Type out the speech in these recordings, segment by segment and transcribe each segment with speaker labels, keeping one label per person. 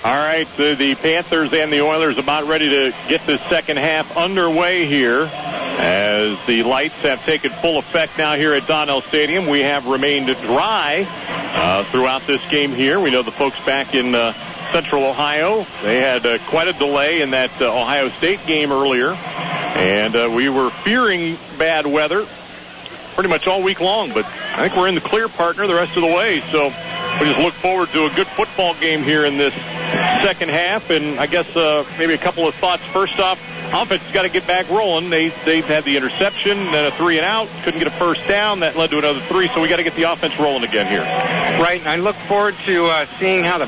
Speaker 1: All right, the Panthers and the Oilers about ready to get this second half underway here as the lights have taken full effect now here at Donnell Stadium. We have remained dry throughout this game here. We know the folks back in Central Ohio, they had quite a delay in that Ohio State game earlier, and we were fearing bad weather pretty much all week long, but I think we're in the clear, partner, the rest of the way. So we just look forward to a good football game here in this second half. And I guess maybe a couple of thoughts. First off, offense got to get back rolling. They've had the interception, then a 3-and-out, couldn't get a first down. That led to another 3, so we got to get the offense rolling again here.
Speaker 2: Right, and I look forward to seeing how the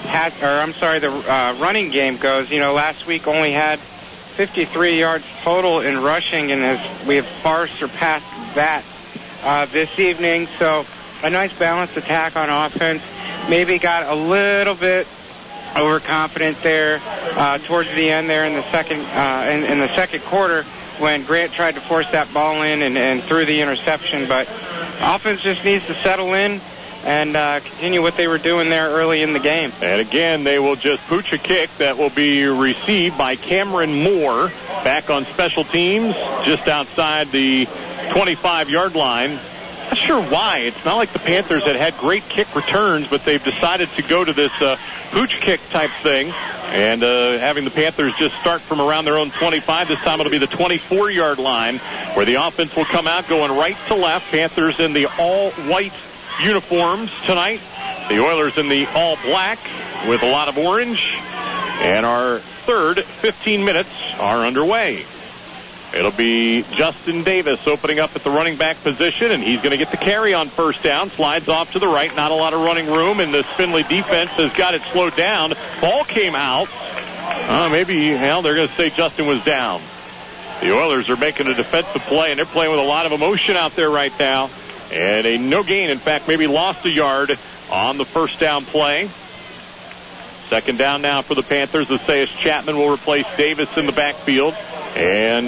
Speaker 2: running game goes. You know, last week only had 53 yards total in rushing, and we have far surpassed that this evening. So a nice balanced attack on offense. Maybe got a little bit overconfident there towards the end there in the second quarter when Grant tried to force that ball in and threw the interception. But offense just needs to settle in and continue what they were doing there early in the game.
Speaker 1: And again, they will just pooch a kick that will be received by Cameron Moore back on special teams just outside the 25-yard line. Not sure why. It's not like the Panthers had great kick returns, but they've decided to go to this pooch kick type thing, and having the Panthers just start from around their own 25. This time it'll be the 24-yard line where the offense will come out going right to left. Panthers in the all-white uniforms tonight. The Oilers in the all-black with a lot of orange. And our third 15 minutes are underway. It'll be Justin Davis opening up at the running back position, and he's going to get the carry on first down. Slides off to the right. Not a lot of running room, and the Findlay defense has got it slowed down. Ball came out. They're going to say Justin was down. The Oilers are making a defensive play, and they're playing with a lot of emotion out there right now. And a no gain, in fact, maybe lost a yard on the first down play. Second down now for the Panthers. Isaiah Chapman will replace Davis in the backfield. And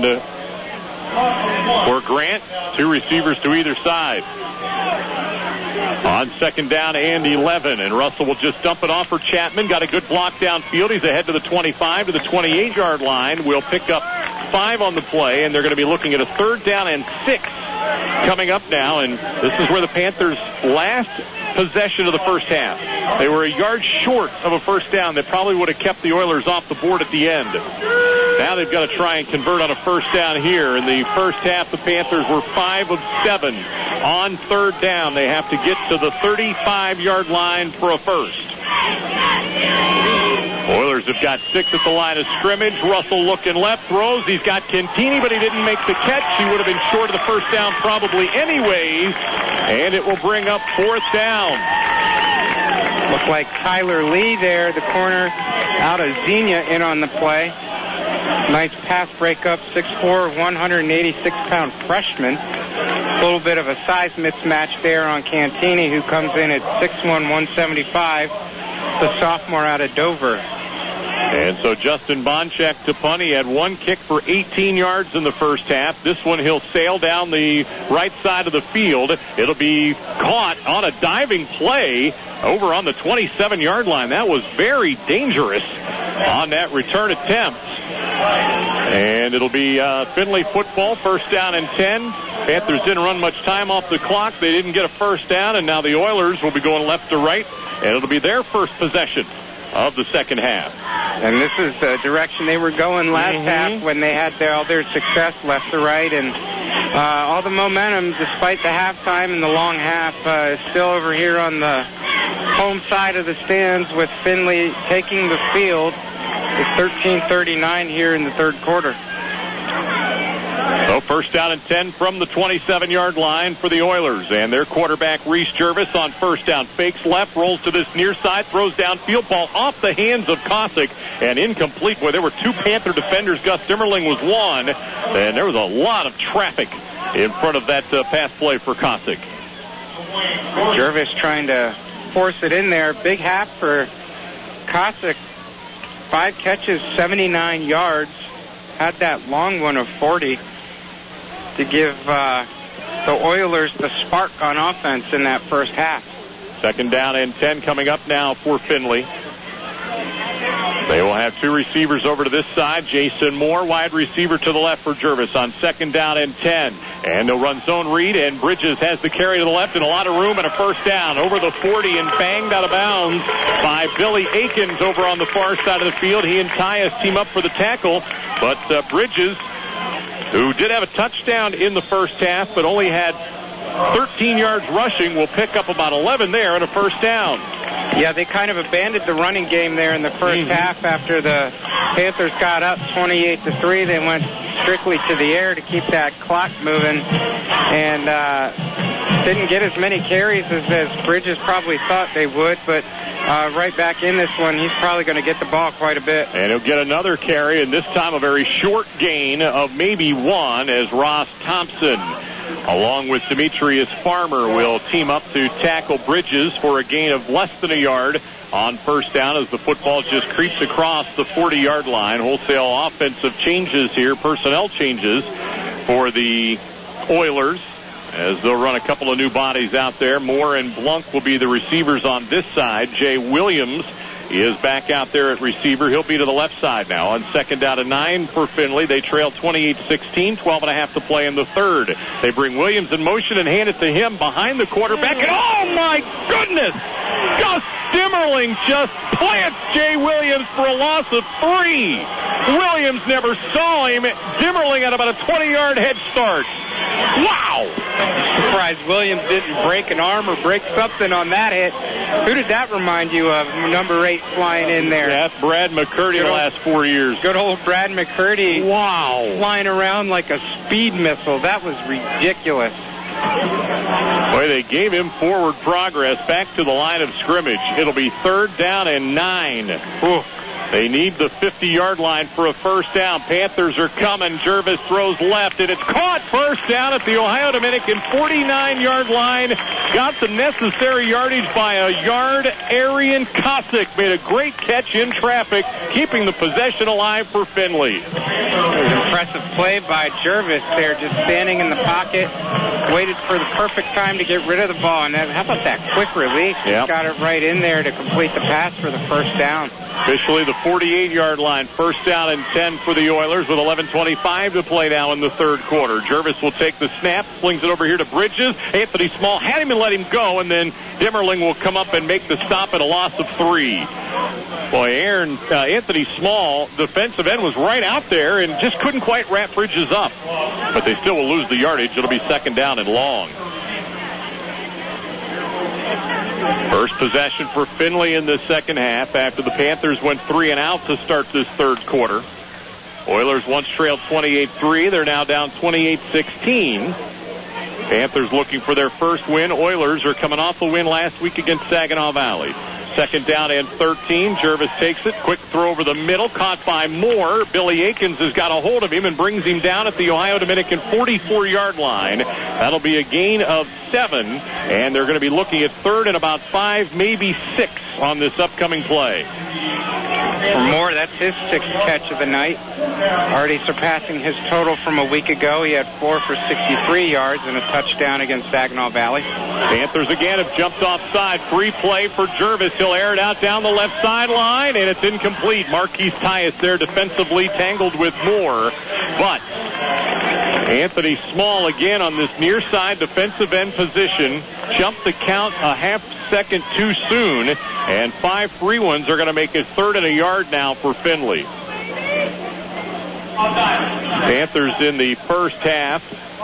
Speaker 1: for Grant, 2 receivers to either side. On second down and 11, and Russell will just dump it off for Chapman. Got a good block downfield. He's ahead to the 25 to the 28-yard line. We'll pick up 5 on the play, and they're going to be looking at a third down and 6 coming up now. And this is where the Panthers' last possession of the first half. They were a yard short of a first down that probably would have kept the Oilers off the board at the end. Now they've got to try and convert on a first down here. In the first half, the Panthers were 5 of 7 on third down. They have to get to the 35-yard line for a first. Oilers have got 6 at the line of scrimmage. Russell looking left, throws. He's got Cantini, but he didn't make the catch. He would have been short of the first down probably anyways, and it will bring up fourth down.
Speaker 2: Looked like Tyler Lee there, the corner out of Xenia, in on the play. Nice pass breakup, 6'4", 186-pound freshman. A little bit of a size mismatch there on Cantini, who comes in at 6'1", 175, the sophomore out of Dover.
Speaker 1: And so Justin Bonchek to punt. He had 1 kick for 18 yards in the first half. This one he'll sail down the right side of the field. It'll be caught on a diving play over on the 27-yard line. That was very dangerous on that return attempt. And it'll be Findlay football, first down and 10. Panthers didn't run much time off the clock. They didn't get a first down, and now the Oilers will be going left to right, and it'll be their first possession of the second half.
Speaker 2: And this is the direction they were going last half when they had all their success left to right. And all the momentum, despite the halftime and the long half, is still over here on the home side of the stands with Findlay taking the field. It's 13:39 here in the third quarter.
Speaker 1: So first down and 10 from the 27-yard line for the Oilers. And their quarterback, Reese Jervis, on first down. Fakes left, rolls to this near side, throws downfield, ball off the hands of Cossack and incomplete. Boy, there were 2 Panther defenders. Gus Zimmerling was one. And there was a lot of traffic in front of that pass play for Cossack.
Speaker 2: Jervis trying to force it in there. Big half for Cossack. 5 catches, 79 yards. Had that long one of 40 to give the Oilers the spark on offense in that first half.
Speaker 1: Second down and 10 coming up now for Findlay. have two receivers over to this side. Jason Moore, wide receiver to the left for Jervis on 2nd down and 10. And they'll run zone read, and Bridges has the carry to the left and a lot of room and a first down over the 40 and banged out of bounds by Billy Akins over on the far side of the field. He and Tyus team up for the tackle, but Bridges, who did have a touchdown in the first half but only had 13 yards rushing, will pick up about 11 there and a first down.
Speaker 2: Yeah, they kind of abandoned the running game there in the first half after the Panthers got up 28-3. They went strictly to the air to keep that clock moving and didn't get as many carries as Bridges probably thought they would, but right back in this one, he's probably going to get the ball quite a bit.
Speaker 1: And he'll get another carry, and this time a very short gain of maybe one, as Ross Thompson, along with Demetrius Farmer, will team up to tackle Bridges for a gain of less than a yard on first down as the football just creeps across the 40-yard line. Wholesale offensive changes here, personnel changes for the Oilers, as they'll run a couple of new bodies out there. Moore and Blunk will be the receivers on this side. Jay Williams is back out there at receiver. He'll be to the left side now on 2nd down and 9 for Findlay. They trail 28-16, 12.5 to play in the third. They bring Williams in motion and hand it to him behind the quarterback. And oh my goodness! Gus Dimmerling just plants Jay Williams for a loss of 3. Williams never saw him. Dimmerling had about a 20-yard head start. Wow!
Speaker 2: Surprised Williams didn't break an arm or break something on that hit. Who did that remind you of? Number 8 flying in there.
Speaker 1: Yeah, that's Brad McCurdy the last 4 years.
Speaker 2: Good old Brad McCurdy.
Speaker 1: Wow.
Speaker 2: Flying around like a speed missile. That was ridiculous.
Speaker 1: Boy, they gave him forward progress back to the line of scrimmage. It'll be 3rd down and 9. Ooh. They need the 50-yard line for a first down. Panthers are coming. Jervis throws left, and it's caught. First down at the Ohio Dominican 49-yard line. Got the necessary yardage by a yard. Arian Kosick made a great catch in traffic, keeping the possession alive for Findlay.
Speaker 2: It was an impressive play by Jervis there, just standing in the pocket, waited for the perfect time to get rid of the ball. And how about that quick release? Yep. Got it right in there to complete the pass for the first down.
Speaker 1: Officially the 48-yard line. First down and 10 for the Oilers with 11:25 to play now in the third quarter. Jervis will take the snap, flings it over here to Bridges. Anthony Small had him and let him go, and then Dimmerling will come up and make the stop at a loss of 3. Boy, Anthony Small, defensive end, was right out there and just couldn't quite wrap Bridges up. But they still will lose the yardage. It'll be 2nd down and long. First possession for Findlay in the second half after the Panthers went 3 and out to start this third quarter. Oilers once trailed 28-3. They're now down 28-16. Panthers looking for their first win. Oilers are coming off a win last week against Saginaw Valley. 2nd down and 13. Jervis takes it. Quick throw over the middle. Caught by Moore. Billy Akins has got a hold of him and brings him down at the Ohio Dominican 44-yard line. That'll be a gain of 7. And they're going to be looking at 3rd and about 5, maybe 6 on this upcoming play.
Speaker 2: For Moore, that's his 6th catch of the night. Already surpassing his total from a week ago. He had 4 for 63 yards and a touchdown against Saginaw Valley.
Speaker 1: Panthers again have jumped offside. Free play for Jervis. He'll air it out down the left sideline, and it's incomplete. Marquise Tyus there defensively tangled with Moore. But Anthony Small again on this near side defensive end position. Jumped the count a half second too soon, and 5 free ones are going to make it 3rd and a yard now for Findlay. Panthers in the first half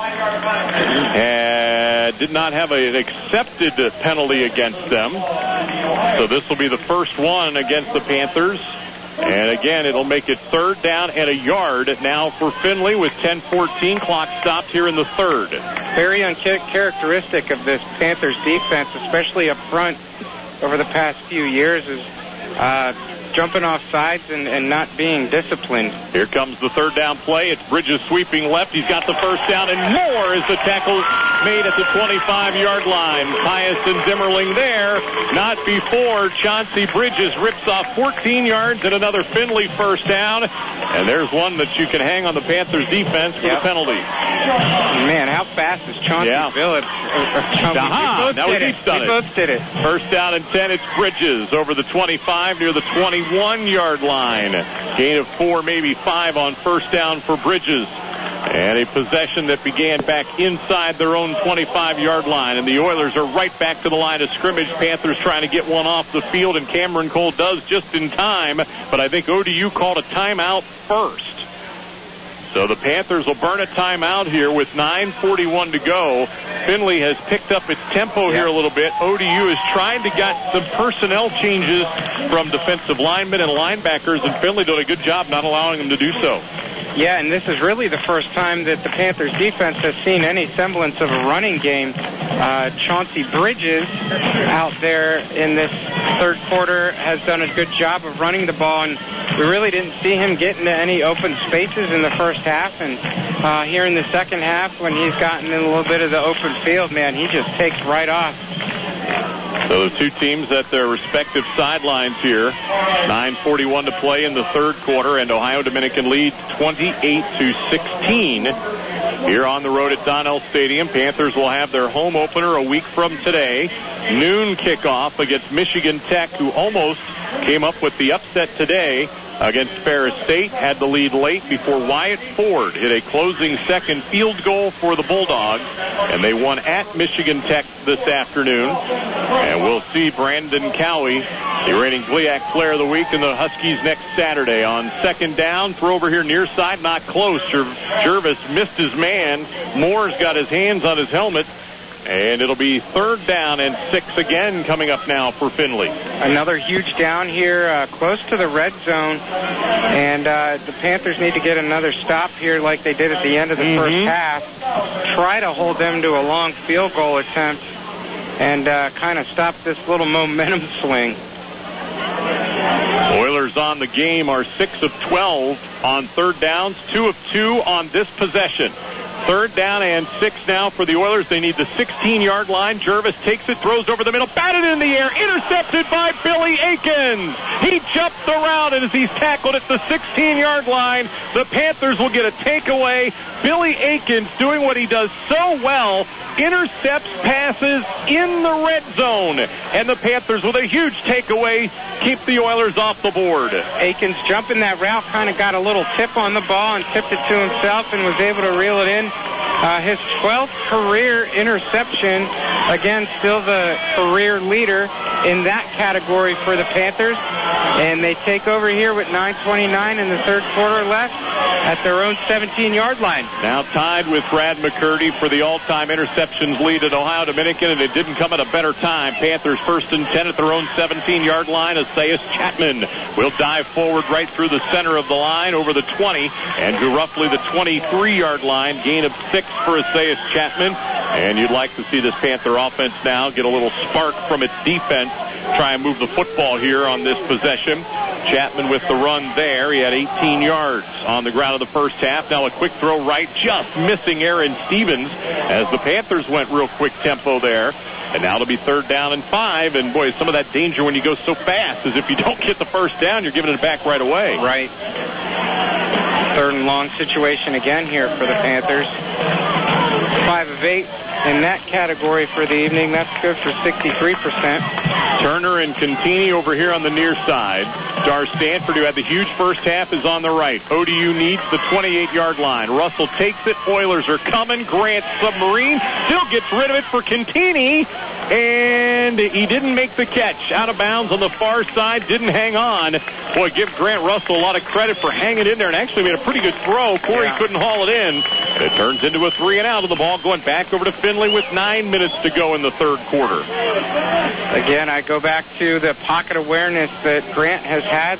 Speaker 1: did not have an accepted penalty against them. So this will be the first one against the Panthers. And again, it'll make it 3rd down and a yard now for Findlay with 10:14. Clock stopped here in the third.
Speaker 2: Very uncharacteristic of this Panthers defense, especially up front over the past few years, is jumping off sides and not being disciplined.
Speaker 1: Here comes the 3rd down play. It's Bridges sweeping left. He's got the first down, and more is the tackle made at the 25-yard line. Tyus and Dimmerling there. Not before Chauncey Bridges rips off 14 yards and another Findlay first down. And there's one that you can hang on the Panthers defense for the penalty.
Speaker 2: Man, how fast is Chauncey Billups?
Speaker 1: Now we
Speaker 2: both did it.
Speaker 1: First down and 10. It's Bridges over the 25 near the 21-yard line. Gain of 4, maybe 5 on first down for Bridges. And a possession that began back inside their own 25-yard line. And the Oilers are right back to the line of scrimmage. Panthers trying to get one off the field, and Cameron Cole does just in time. But I think ODU called a timeout first. So the Panthers will burn a timeout here with 9:41 to go. Finley has picked up its tempo here a little bit. ODU is trying to get some personnel changes from defensive linemen and linebackers, and Finley did a good job not allowing them to do so.
Speaker 2: Yeah, and this is really the first time that the Panthers defense has seen any semblance of a running game. Chauncey Bridges out there in this third quarter has done a good job of running the ball, and we really didn't see him get into any open spaces in the first half. And here in the second half, when he's gotten in a little bit of the open field, man, he just takes right off.
Speaker 1: So the two teams at their respective sidelines here. 9:41 to play in the third quarter, and Ohio Dominican leads 28-16 here on the road at Donnell Stadium. Panthers will have their home opener a week from today. Noon kickoff against Michigan Tech, who almost came up with the upset today against Ferris State. Had the lead late before Wyatt Ford hit a closing second field goal for the Bulldogs, and they won at Michigan Tech this afternoon. And we'll see Brandon Cowie, the reigning GLIAC Player of the Week, in the Huskies next Saturday. On second down, throw over here near side, not close. Jervis missed his man. Moore's got his hands on his helmet. And it'll be third down and 6 again coming up now for Finley.
Speaker 2: Another huge down here, close to the red zone. And the Panthers need to get another stop here like they did at the end of the first half. Try to hold them to a long field goal attempt and kind of stop this little momentum swing.
Speaker 1: Oilers on the game are 6 of 12 on third downs, 2 of 2 on this possession. Third down and 6 now for the Oilers. They need the 16-yard line. Jervis takes it, throws over the middle, batted in the air, intercepted by Billy Akins. He jumped the route, and as he's tackled at the 16-yard line, the Panthers will get a takeaway. Billy Akins doing what he does so well, intercepts passes in the red zone. And the Panthers, with a huge takeaway, keep the Oilers off the board.
Speaker 2: Akins jumping that route, kind of got a little tip on the ball and tipped it to himself and was able to reel it in. His 12th career interception. Again, still the career leader in that category for the Panthers. And they take over here with 9:29 in the third quarter left at their own 17-yard line.
Speaker 1: Now tied with Brad McCurdy for the all-time interceptions lead at Ohio Dominican, and it didn't come at a better time. Panthers first and 10 at their own 17-yard line. Esaias Chapman will dive forward right through the center of the line over the 20 and to roughly the 23-yard line. Gain of 6 for Esaias Chapman. And you'd like to see this Panther offense now get a little spark from its defense. Try and move the football here on this possession. Chapman with the run there. He had 18 yards on the ground of the first half. Now a quick throw right, just missing Aaron Stevens as the Panthers went real quick tempo there. And now it'll be third down and 5. And boy, some of that danger when you go so fast is if you don't get the first down, you're giving it back right away.
Speaker 2: Right. Third and long situation again here for the Panthers. 5 of 8 in that category for the evening. That's good for 63%.
Speaker 1: Turner and Contini over here on the near side. Dar Stanford, who had the huge first half, is on the right. ODU needs the 28-yard line. Russell takes it. Oilers are coming. Grant submarine still gets rid of it for Contini. And he didn't make the catch. Out of bounds on the far side. Didn't hang on. Boy, give Grant Russell a lot of credit for hanging in there and actually made a pretty good throw. Corey couldn't haul it in. And it turns into a 3 and out of the ball going back over to Finley with 9 minutes to go in the third quarter.
Speaker 2: Again, I go back to the pocket awareness that Grant has had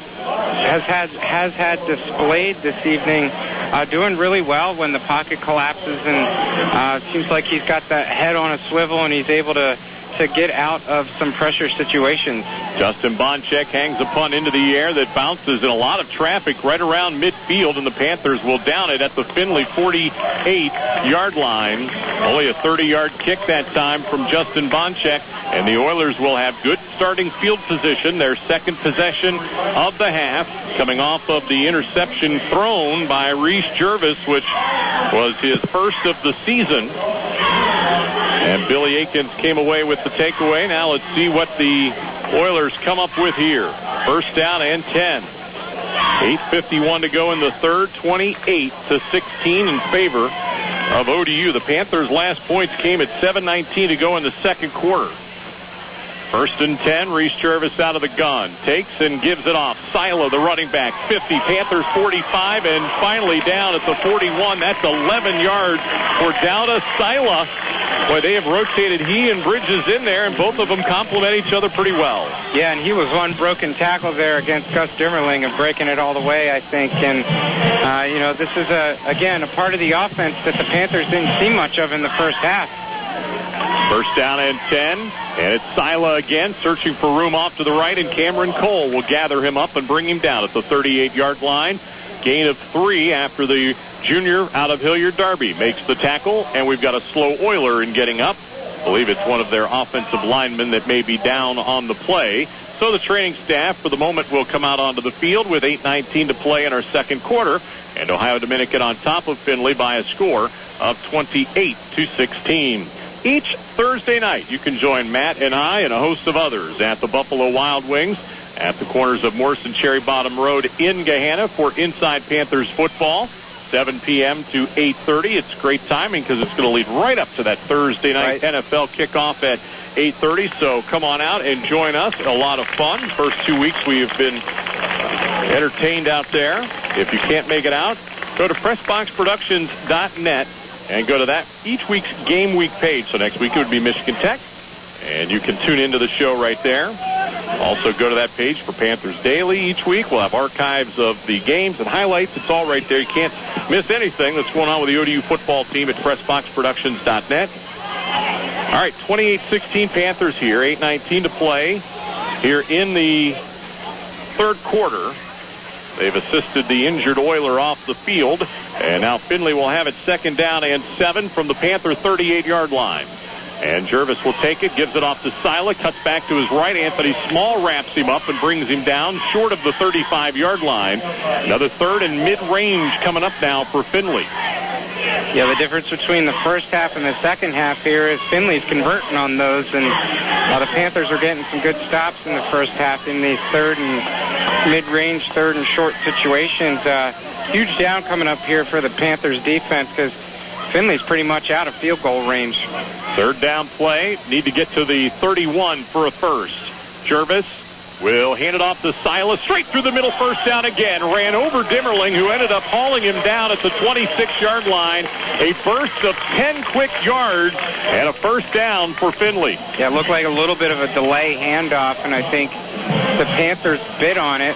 Speaker 2: displayed this evening. Doing really well when the pocket collapses, and seems like he's got that head on a swivel and he's able to get out of some pressure situations.
Speaker 1: Justin Bonchek hangs a punt into the air that bounces in a lot of traffic right around midfield, and the Panthers will down it at the Finley 48-yard line. Only a 30-yard kick that time from Justin Bonchek, and the Oilers will have good starting field position. Their second possession of the half, coming off of the interception thrown by Reese Jervis, which was his first of the season. And Billy Akins came away with the takeaway. Now let's see what the Oilers come up with here. First down and 10. 8:51 to go in the third, 28-16 in favor of ODU. The Panthers' last points came at 7:19 to go in the second quarter. First and 10, Reese Jervis out of the gun. Takes and gives it off. Sila, the running back, 50. Panthers 45, and finally down at the 41. That's 11 yards for Dauda. Sila, boy, they have rotated he and Bridges in there, and both of them complement each other pretty well.
Speaker 2: Yeah, and he was one broken tackle there against Gus Dimmerling and breaking it all the way, I think. And, this is, again, a part of the offense that the Panthers didn't see much of in the first half.
Speaker 1: First down and 10, and it's Sila again, searching for room off to the right, and Cameron Cole will gather him up and bring him down at the 38-yard line. Gain of 3 after the junior out of Hilliard-Darby makes the tackle, and we've got a slow Oiler in getting up. I believe it's one of their offensive linemen that may be down on the play. So the training staff for the moment will come out onto the field with 8:19 to play in our second quarter, and Ohio Dominican on top of Findlay by a score of 28-16. Each Thursday night, you can join Matt and I and a host of others at the Buffalo Wild Wings at the corners of Morse and Cherry Bottom Road in Gahanna for Inside Panthers football, 7 p.m. to 8:30. It's great timing because it's going to lead right up to that Thursday night NFL kickoff at 8:30. So come on out and join us. A lot of fun. First 2 weeks we have been entertained out there. If you can't make it out, go to PressBoxProductions.net. And go to that each week's game week page. So next week it would be Michigan Tech. And you can tune into the show right there. Also go to that page for Panthers Daily each week. We'll have archives of the games and highlights. It's all right there. You can't miss anything that's going on with the ODU football team at PressBoxProductions.net. All right, 28-16 Panthers here. 8:19 to play here in the third quarter. They've assisted the injured Oiler off the field. And now Findlay will have it second down and 7 from the Panther 38-yard line. And Jervis will take it, gives it off to Sila, cuts back to his right. Anthony Small wraps him up and brings him down short of the 35-yard line. Another third and mid-range coming up now for Findlay.
Speaker 2: Yeah, the difference between the first half and the second half here is Findlay's converting on those, and the Panthers are getting some good stops in the first half in these third and mid-range, third and short situations. Huge down coming up here for the Panthers defense because Findlay's pretty much out of field goal range.
Speaker 1: Third down play. Need to get to the 31 for a first. Jervis will hand it off to Sila. Straight through the middle, first down again. Ran over Dimmerling, who ended up hauling him down at the 26-yard line. A burst of 10 quick yards and a first down for Findlay.
Speaker 2: Yeah, it looked like a little bit of a delay handoff, and I think the Panthers bit on it.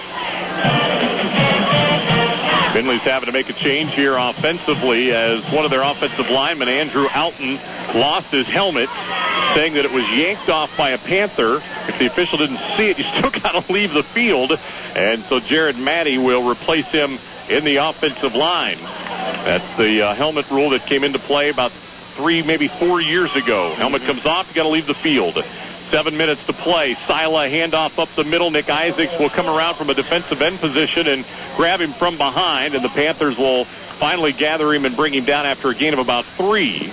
Speaker 1: Findlay's having to make a change here offensively as one of their offensive linemen, Andrew Alton, lost his helmet, saying that it was yanked off by a Panther. If the official didn't see it, you still got to leave the field. And so Jared Matty will replace him in the offensive line. That's the helmet rule that came into play about 3, maybe 4 years ago. Helmet comes off, you got to leave the field. 7 minutes to play. Sila handoff up the middle. Nick Isaacs will come around from a defensive end position and grab him from behind, and the Panthers will finally gather him and bring him down after a gain of about 3.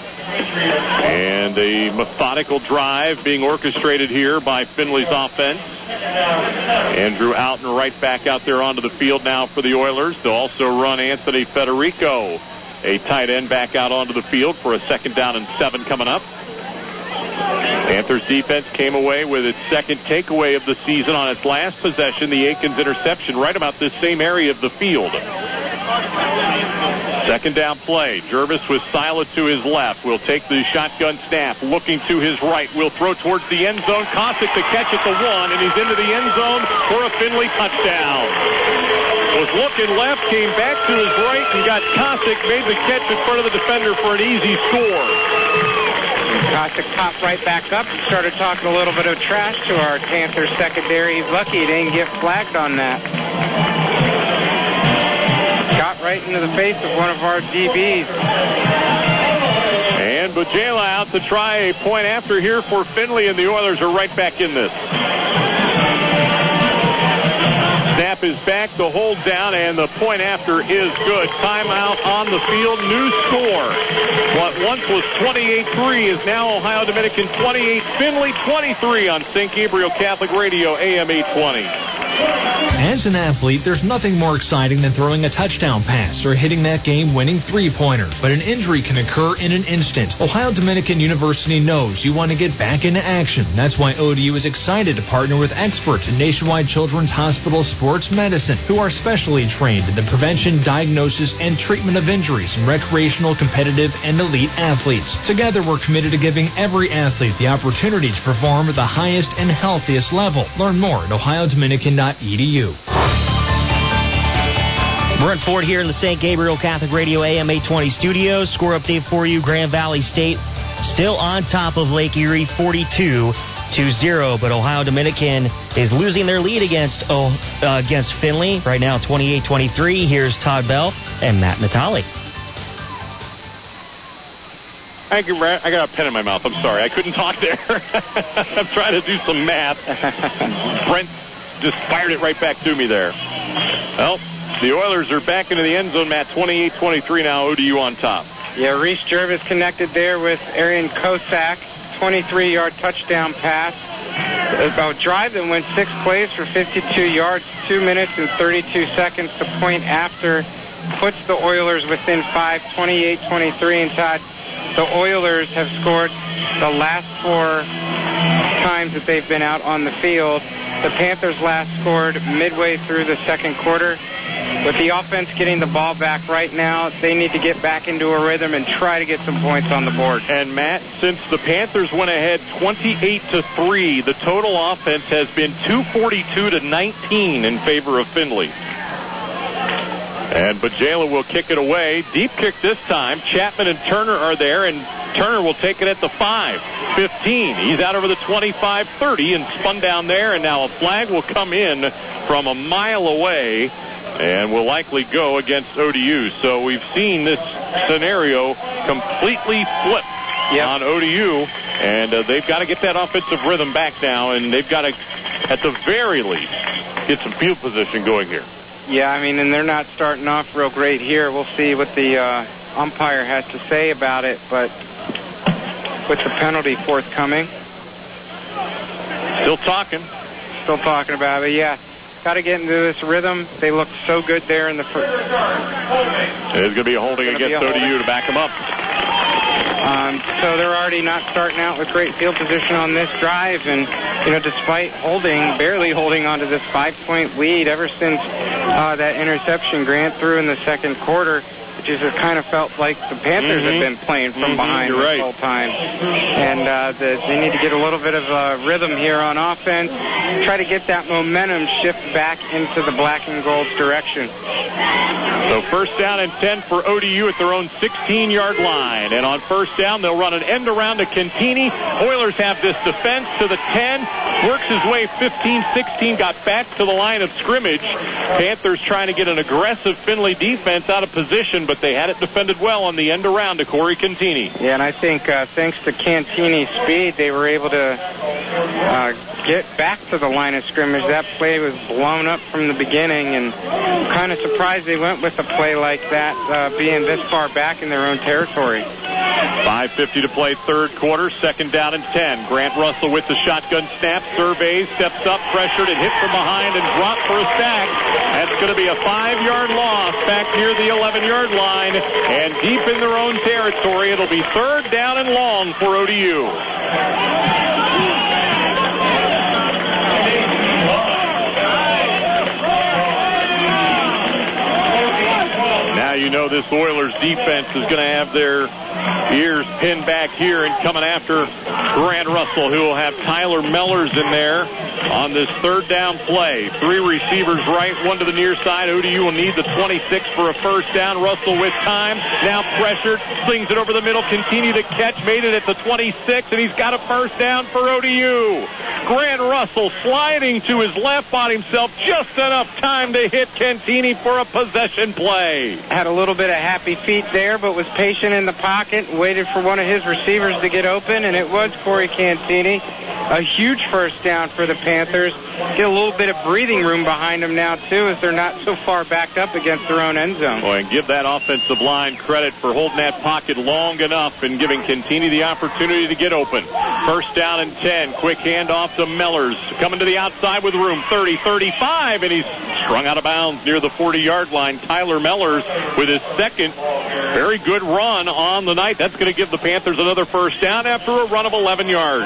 Speaker 1: And a methodical drive being orchestrated here by Findlay's offense. Andrew Alton right back out there onto the field now for the Oilers. They'll also run Anthony Federico, a tight end, back out onto the field for a second down and 7 coming up. Panthers defense came away with its second takeaway of the season on its last possession, the Aikens interception, right about this same area of the field. Second down play. Jervis with Sila to his left. Will take the shotgun snap. Looking to his right. Will throw towards the end zone. Cossack to catch at the 1, and he's into the end zone for a Findlay touchdown. Was looking left, came back to his right, and got Cossack, made the catch in front of the defender for an easy score.
Speaker 2: Cossack popped right back up and started talking a little bit of trash to our Panthers secondary. He's lucky he didn't get flagged on that. Got right into the face of one of our DBs.
Speaker 1: And Bujela out to try a point after here for Findlay, and the Oilers are right back in this. Snap is back, the hold down, and the point after is good. Timeout on the field, new score. What once was 28-3 is now Ohio Dominican 28, Findlay 23 on St. Gabriel Catholic Radio, AM 820.
Speaker 3: As an athlete, there's nothing more exciting than throwing a touchdown pass or hitting that game-winning three-pointer. But an injury can occur in an instant. Ohio Dominican University knows you want to get back into action. That's why ODU is excited to partner with experts in Nationwide Children's Hospital Sports Medicine, who are specially trained in the prevention, diagnosis, and treatment of injuries in recreational, competitive, and elite athletes. Together, we're committed to giving every athlete the opportunity to perform at the highest and healthiest level. Learn more at ohiodominican.edu.
Speaker 4: Brent Ford here in the St. Gabriel Catholic Radio AM 820 studios. Score update for you. Grand Valley State still on top of Lake Erie 42-0, but Ohio Dominican is losing their lead against Findlay right now 28-23. Here's Todd Bell and Matt Natale.
Speaker 1: I got a pen in my mouth. I'm sorry. I couldn't talk there. I'm trying to do some math. Brent just fired it right back to me there. Well, the Oilers are back into the end zone, Matt. 28-23 now, ODU on top.
Speaker 2: Yeah, Reese Jervis connected there with Arian Kosak. 23-yard touchdown pass. A drive that went 6 plays for 52 yards, 2 minutes and 32 seconds. The point after puts the Oilers within 5, 28-23. And Todd, the Oilers have scored the last 4 times that they've been out on the field. The Panthers last scored midway through the second quarter. With the offense getting the ball back right now, they need to get back into a rhythm and try to get some points on the board.
Speaker 1: And Matt, since the Panthers went ahead 28-3, the total offense has been 242-19 in favor of Findlay. And Bajela will kick it away. Deep kick this time. Chapman and Turner are there, and Turner will take it at the 5-15. He's out over the 25-30 and spun down there, and now a flag will come in from a mile away and will likely go against ODU. So we've seen this scenario completely flip on ODU, and they've got to get that offensive rhythm back now, and they've got to, at the very least, get some field position going here.
Speaker 2: Yeah, I mean, and they're not starting off real great here. We'll see what the umpire has to say about it, but with the penalty forthcoming.
Speaker 1: Still talking
Speaker 2: about it, yeah. Got to get into this rhythm. They look so good there in the first.
Speaker 1: There's going to be a holding against ODU to back them up.
Speaker 2: So they're already not starting out with great field position on this drive, and despite barely holding onto this 5-point lead ever since that interception Grant threw in the second quarter, which is it kind of felt like the Panthers have been playing from behind this whole time. And they need to get a little bit of rhythm here on offense, try to get that momentum shift back into the black and gold's direction.
Speaker 1: So first down and 10 for ODU at their own 16-yard line. And on first down, they'll run an end around to Cantini. Oilers have this defense to the 10. Works his way 15-16, got back to the line of scrimmage. Panthers trying to get an aggressive Findlay defense out of position, but they had it defended well on the end around to Corey Cantini.
Speaker 2: Yeah, and I think thanks to Cantini's speed, they were able to get back to the line of scrimmage. That play was blown up from the beginning, and I'm kind of surprised they went with a play like that, being this far back in their own territory.
Speaker 1: 5:50 to play third quarter, second down and 10. Grant Russell with the shotgun snap, surveys, steps up, pressured, and hit from behind and dropped for a sack. That's going to be a 5-yard loss back near the 11-yard line, and deep in their own territory. It'll be third down and long for ODU. Now you know this Oilers defense is going to have their ears pinned back here and coming after Grant Russell, who will have Tyler Mellors in there on this third down play. 3 receivers right, 1 to the near side. ODU will need the 26 for a first down. Russell with time, now pressured, slings it over the middle, continue to catch, made it at the 26, and he's got a first down for ODU. Grant Russell sliding to his left, bought himself just enough time to hit Cantini for a possession play.
Speaker 2: Had a little bit of happy feet there, but was patient in the pocket, waited for one of his receivers to get open, and it was Corey Cantini. A huge first down for the Panthers. Get a little bit of breathing room behind them now, too, as they're not so far backed up against their own end zone.
Speaker 1: Boy, and give that offensive line credit for holding that pocket long enough and giving Contini the opportunity to get open. First down and 10. Quick handoff to Mellors. Coming to the outside with room. 30, 35, and he's strung out of bounds near the 40-yard line. Tyler Mellors with his second very good run on the night. That's going to give the Panthers another first down after a run of 11 yards.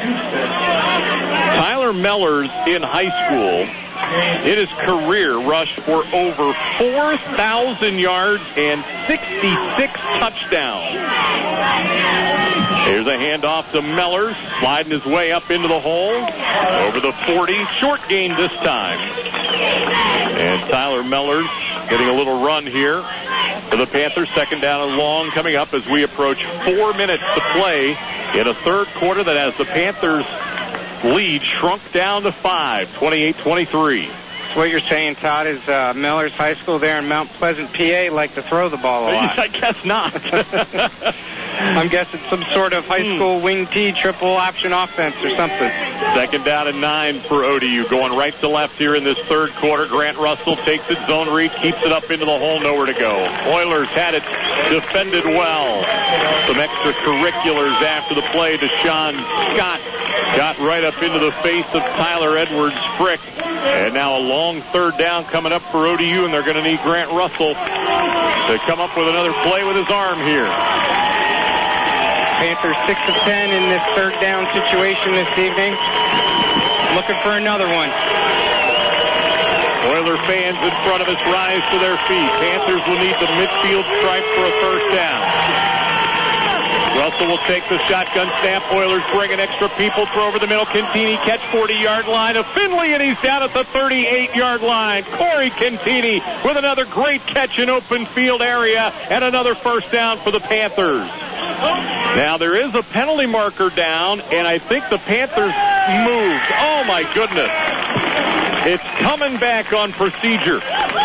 Speaker 1: Tyler Mellors in high school in his career rushed for over 4,000 yards and 66 touchdowns. Here's a handoff to Mellors, sliding his way up into the hole. Over the 40, short gain this time. And Tyler Mellors getting a little run here for the Panthers. Second down and long coming up as we approach 4 minutes to play in a third quarter that has the Panthers lead shrunk down to 5, 28-23.
Speaker 2: So what you're saying, Todd, is Mellors High School there in Mount Pleasant, PA, like to throw the ball a lot.
Speaker 1: I guess not.
Speaker 2: I'm guessing some sort of high school wing T triple option offense or something.
Speaker 1: Second down and 9 for ODU. Going right to left here in this third quarter. Grant Russell takes it zone read, keeps it up into the hole, nowhere to go. Oilers had it defended well. Some extracurriculars after the play. Deshaun Scott got right up into the face of Tyler Edwards-Frick. And now a long third down coming up for ODU, and they're going to need Grant Russell to come up with another play with his arm here.
Speaker 2: Panthers 6 of 10 in this third down situation this evening. Looking for another one.
Speaker 1: Oiler fans in front of us rise to their feet. Panthers will need the midfield stripe for a first down. Russell will take the shotgun snap. Oilers bring an extra people. Throw over the middle. Contini catch 40-yard line of Finley, and he's down at the 38-yard line. Corey Contini with another great catch in open field area and another first down for the Panthers. Now there is a penalty marker down, and I think the Panthers moved. Oh my goodness. It's coming back on procedure.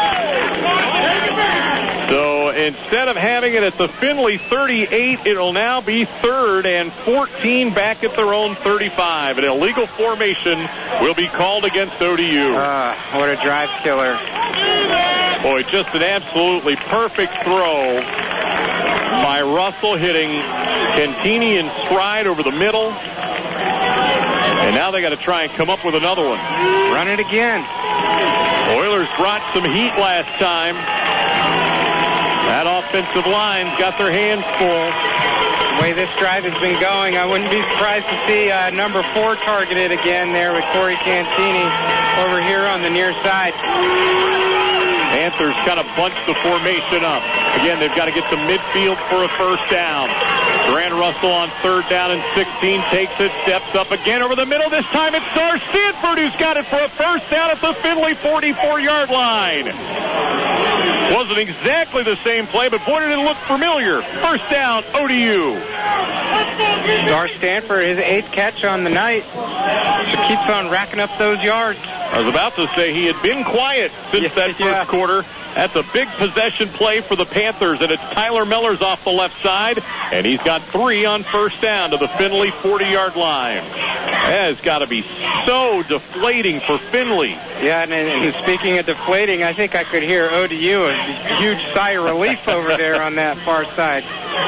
Speaker 1: So instead of having it at the Finley 38, it'll now be 3rd and 14 back at their own 35. An illegal formation will be called against ODU.
Speaker 2: What a drive killer.
Speaker 1: Boy, just an absolutely perfect throw by Russell, hitting Contini in stride over the middle. And now they got to try and come up with another one.
Speaker 2: Run it again.
Speaker 1: Oilers brought some heat last time. That offensive line's got their hands full.
Speaker 2: The way this drive has been going, I wouldn't be surprised to see number 4 targeted again there with Corey Contini over here on the near side.
Speaker 1: Panthers kind of bunched the formation up. Again, they've got to get to midfield for a first down. Grant Russell on third down and 16 takes it, steps up again over the middle. This time it's Dar Stanford who's got it for a first down at the Finley 44-yard line. Wasn't exactly the same play, but boy, did it look familiar. First down, ODU.
Speaker 2: Dar Stanford, his 8th catch on the night. Just keeps on racking up those yards.
Speaker 1: I was about to say he had been quiet since that first quarter. That's a big possession play for the Panthers, and it's Tyler Mellors off the left side, and he's got 3 on first down to the Finley 40-yard line. That has got to be so deflating for Finley.
Speaker 2: Yeah, and speaking of deflating, I think I could hear ODU, a huge sigh of relief over there on that far side.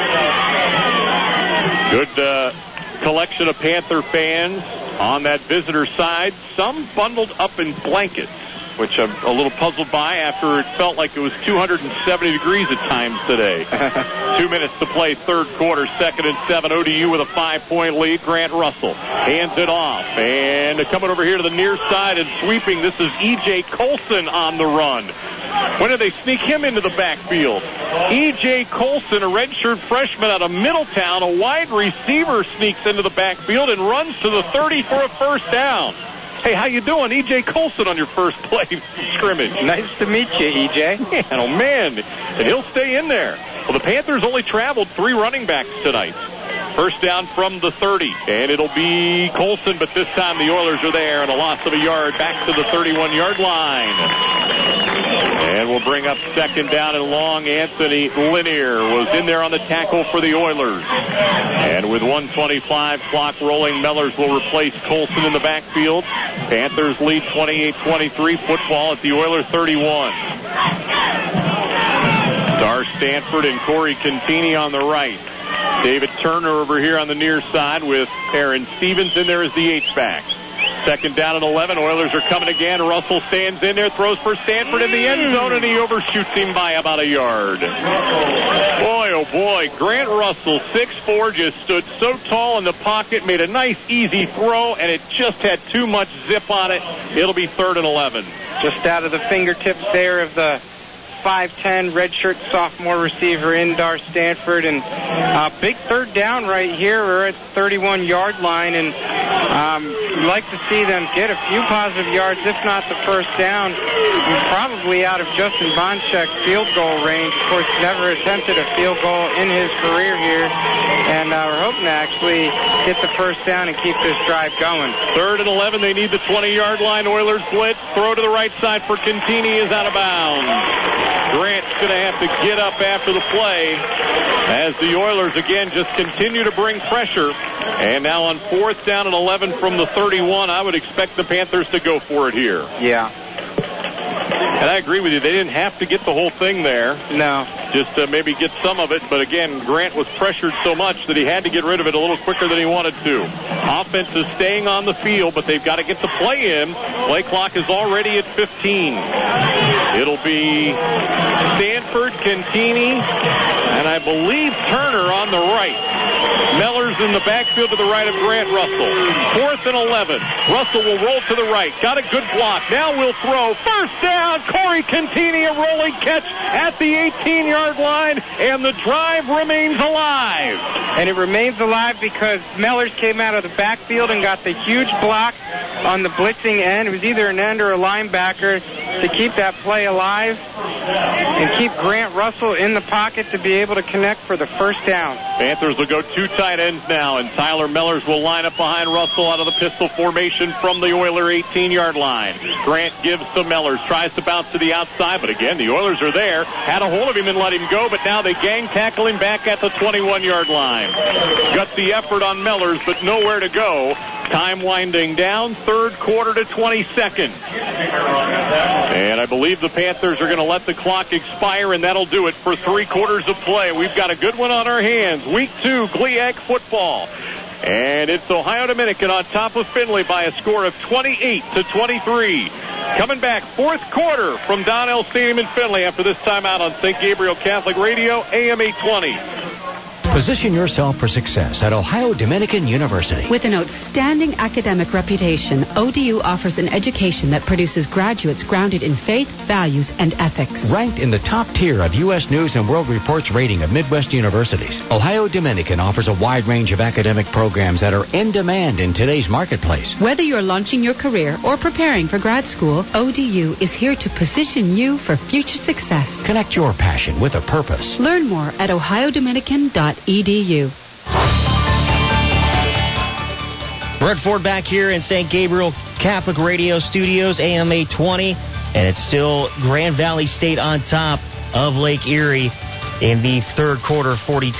Speaker 1: Good collection of Panther fans on that visitor side, some bundled up in blankets, which I'm a little puzzled by after it felt like it was 270 degrees at times today. 2 minutes to play, third quarter, 2nd and 7. ODU with a 5-point lead. Grant Russell hands it off. And coming over here to the near side and sweeping, this is E.J. Colson on the run. When did they sneak him into the backfield? E.J. Colson, a redshirt freshman out of Middletown, a wide receiver, sneaks into the backfield and runs to the 30 for a first down. Hey, how you doing? E.J. Colson on your first play scrimmage.
Speaker 2: Nice to meet you, E.J.
Speaker 1: Man, oh, man. And he'll stay in there. Well, the Panthers only traveled 3 running backs tonight. First down from the 30. And it'll be Colson, but this time the Oilers are there, and a loss of a yard back to the 31-yard line. And we'll bring up second down and long. Anthony Lanier was in there on the tackle for the Oilers. And with 1:25 clock rolling, Mellors will replace Colson in the backfield. Panthers lead 28-23. Football at the Oilers 31. Dar Stanford and Corey Contini on the right. David Turner over here on the near side with Aaron Stevens in there as the H-back. Second down and 11. Oilers are coming again. Russell stands in there, throws for Stanford in the end zone, and he overshoots him by about a yard. Boy, oh boy, Grant Russell, 6'4", just stood so tall in the pocket, made a nice, easy throw, and it just had too much zip on it. It'll be 3rd and 11.
Speaker 2: Just out of the fingertips there of the 5'10" redshirt sophomore receiver in Dar Stanford, and big third down right here. We're at the 31-yard line, and we'd like to see them get a few positive yards, if not the first down. Probably out of Justin Bonchek's field goal range. Of course, never attempted a field goal in his career here, and we're hoping to actually get the first down and keep this drive going.
Speaker 1: 3rd and 11. They need the 20-yard line. Oilers blitz. Throw to the right side for Contini is out of bounds. Grant's going to have to get up after the play as the Oilers again just continue to bring pressure. And now on 4th down and 11 from the 31, I would expect the Panthers to go for it here.
Speaker 2: Yeah.
Speaker 1: And I agree with you. They didn't have to get the whole thing there.
Speaker 2: No.
Speaker 1: Just maybe get some of it. But again, Grant was pressured so much that he had to get rid of it a little quicker than he wanted to. Offense is staying on the field, but they've got to get the play in. Play clock is already at 15. It'll be Stanford, Contini, and I believe Turner on the right. Mellors in the backfield to the right of Grant Russell. 4th and 11. Russell will roll to the right. Got a good block. Now we'll throw. First down. Corey Contini, a rolling catch at the 18-yard line, and the drive remains alive.
Speaker 2: And it remains alive because Mellors came out of the backfield and got the huge block on the blitzing end. It was either an end or a linebacker to keep that play alive and keep Grant Russell in the pocket to be able to connect for the first down.
Speaker 1: Panthers will go 2 tight ends now, and Tyler Mellors will line up behind Russell out of the pistol formation from the Oiler 18-yard line. Grant gives to Mellors, tries to bounce to the outside, but again, the Oilers are there, had a hold of him and let him go, but now they gang tackle him back at the 21-yard line. Got the effort on Mellors, but nowhere to go. Time winding down, 3rd quarter to 20 seconds. And I believe the Panthers are going to let the clock expire, and that'll do it for 3 quarters of play. We've got a good one on our hands. Week 2, GLIAC football. And it's Ohio Dominican on top of Findlay by a score of 28-23. Coming back, 4th quarter from Donnell Stadium in Findlay after this timeout on St. Gabriel Catholic Radio, AM 820.
Speaker 5: Position yourself for success at Ohio Dominican University.
Speaker 6: With an outstanding academic reputation, ODU offers an education that produces graduates grounded in faith, values, and ethics.
Speaker 5: Ranked in the top tier of U.S. News and World Report's rating of Midwest universities, Ohio Dominican offers a wide range of academic programs that are in demand in today's marketplace.
Speaker 6: Whether you're launching your career or preparing for grad school, ODU is here to position you for future success.
Speaker 5: Connect your passion with a purpose.
Speaker 6: Learn more at ohiodominican.edu.
Speaker 4: Brett Ford back here in St. Gabriel Catholic Radio Studios, AM 820, and it's still Grand Valley State on top of Lake Erie in the 3rd quarter,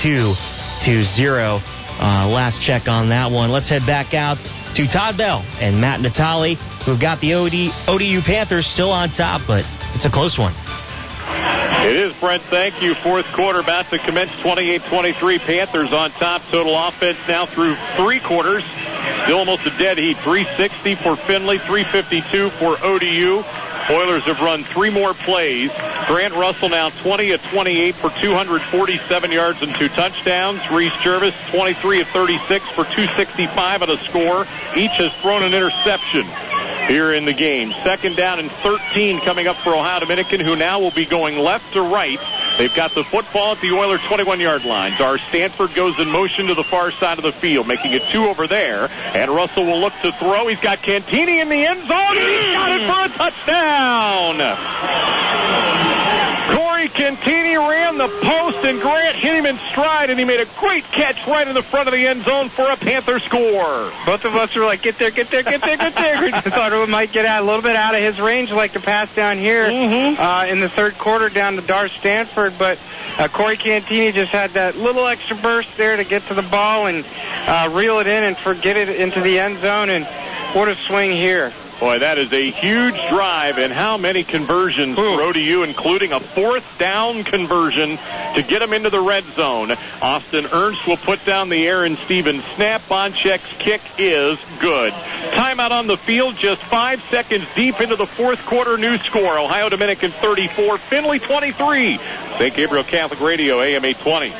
Speaker 4: 42-0. Last check on that one. Let's head back out to Todd Bell and Matt Natali, who've got the ODU Panthers still on top, but it's a close one.
Speaker 1: It is, Brent. Thank you. 4th quarter about to commence. 28-23. Panthers on top. Total offense now through 3 quarters. Still almost a dead heat. 360 for Findlay, 352 for ODU. Oilers have run 3 more plays. Grant Russell now 20 of 28 for 247 yards and 2 touchdowns. Reese Jervis 23 of 36 for 265 and a score. Each has thrown an interception here in the game. 2nd down and 13 coming up for Ohio Dominican, who now will be going left to right. They've got the football at the Oilers 21-yard line. Dar Stanford goes in motion to the far side of the field, making it 2 over there. And Russell will look to throw. He's got Contini in the end zone, and he's got it for a touchdown. Corey Contini ran the post, and Grant hit him in stride, and he made a great catch right in the front of the end zone for a Panther score.
Speaker 2: Both of us were like, get there. We just thought it might get out a little bit out of his range, like the pass down here in the third quarter down to Dar Stanford, but Corey Cantini just had that little extra burst there to get to the ball and reel it in and get it into the end zone, and what a swing here.
Speaker 1: Boy, that is a huge drive, and how many conversions for ODU, including a fourth down conversion to get them into the red zone. Austin Ernst will put down the Aaron Stevens snap. Bonchek's kick is good. Timeout on the field, just 5 seconds deep into the fourth quarter. New score, Ohio Dominican 34, Findlay 23. St. Gabriel Catholic Radio, AM 820.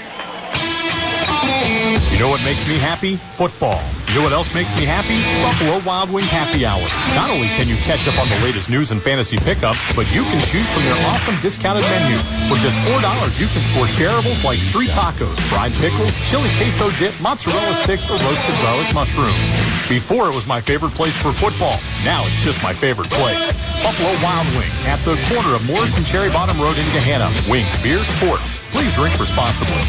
Speaker 7: You know what makes me happy? Football. You know what else makes me happy? Buffalo Wild Wing Happy Hour. Not only can you catch up on the latest news and fantasy pickups, but you can choose from their awesome discounted menu. For just $4, you can score shareables like 3 tacos, fried pickles, chili queso dip, mozzarella sticks, or roasted garlic mushrooms. Before, it was my favorite place for football. Now it's just my favorite place. Buffalo Wild Wings at the corner of Morris and Cherry Bottom Road in Gahanna. Wings, beer, sports. Please drink responsibly.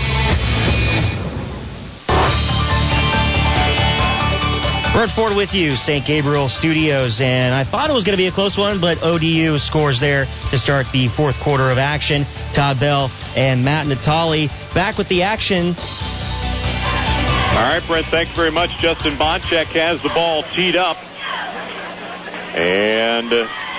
Speaker 4: Brent Ford with you, St. Gabriel Studios, and I thought it was going to be a close one, but ODU scores there to start the fourth quarter of action. Todd Bell and Matt Natali back with the action.
Speaker 1: All right, Brent, thanks very much. Justin Bonchek has the ball teed up. And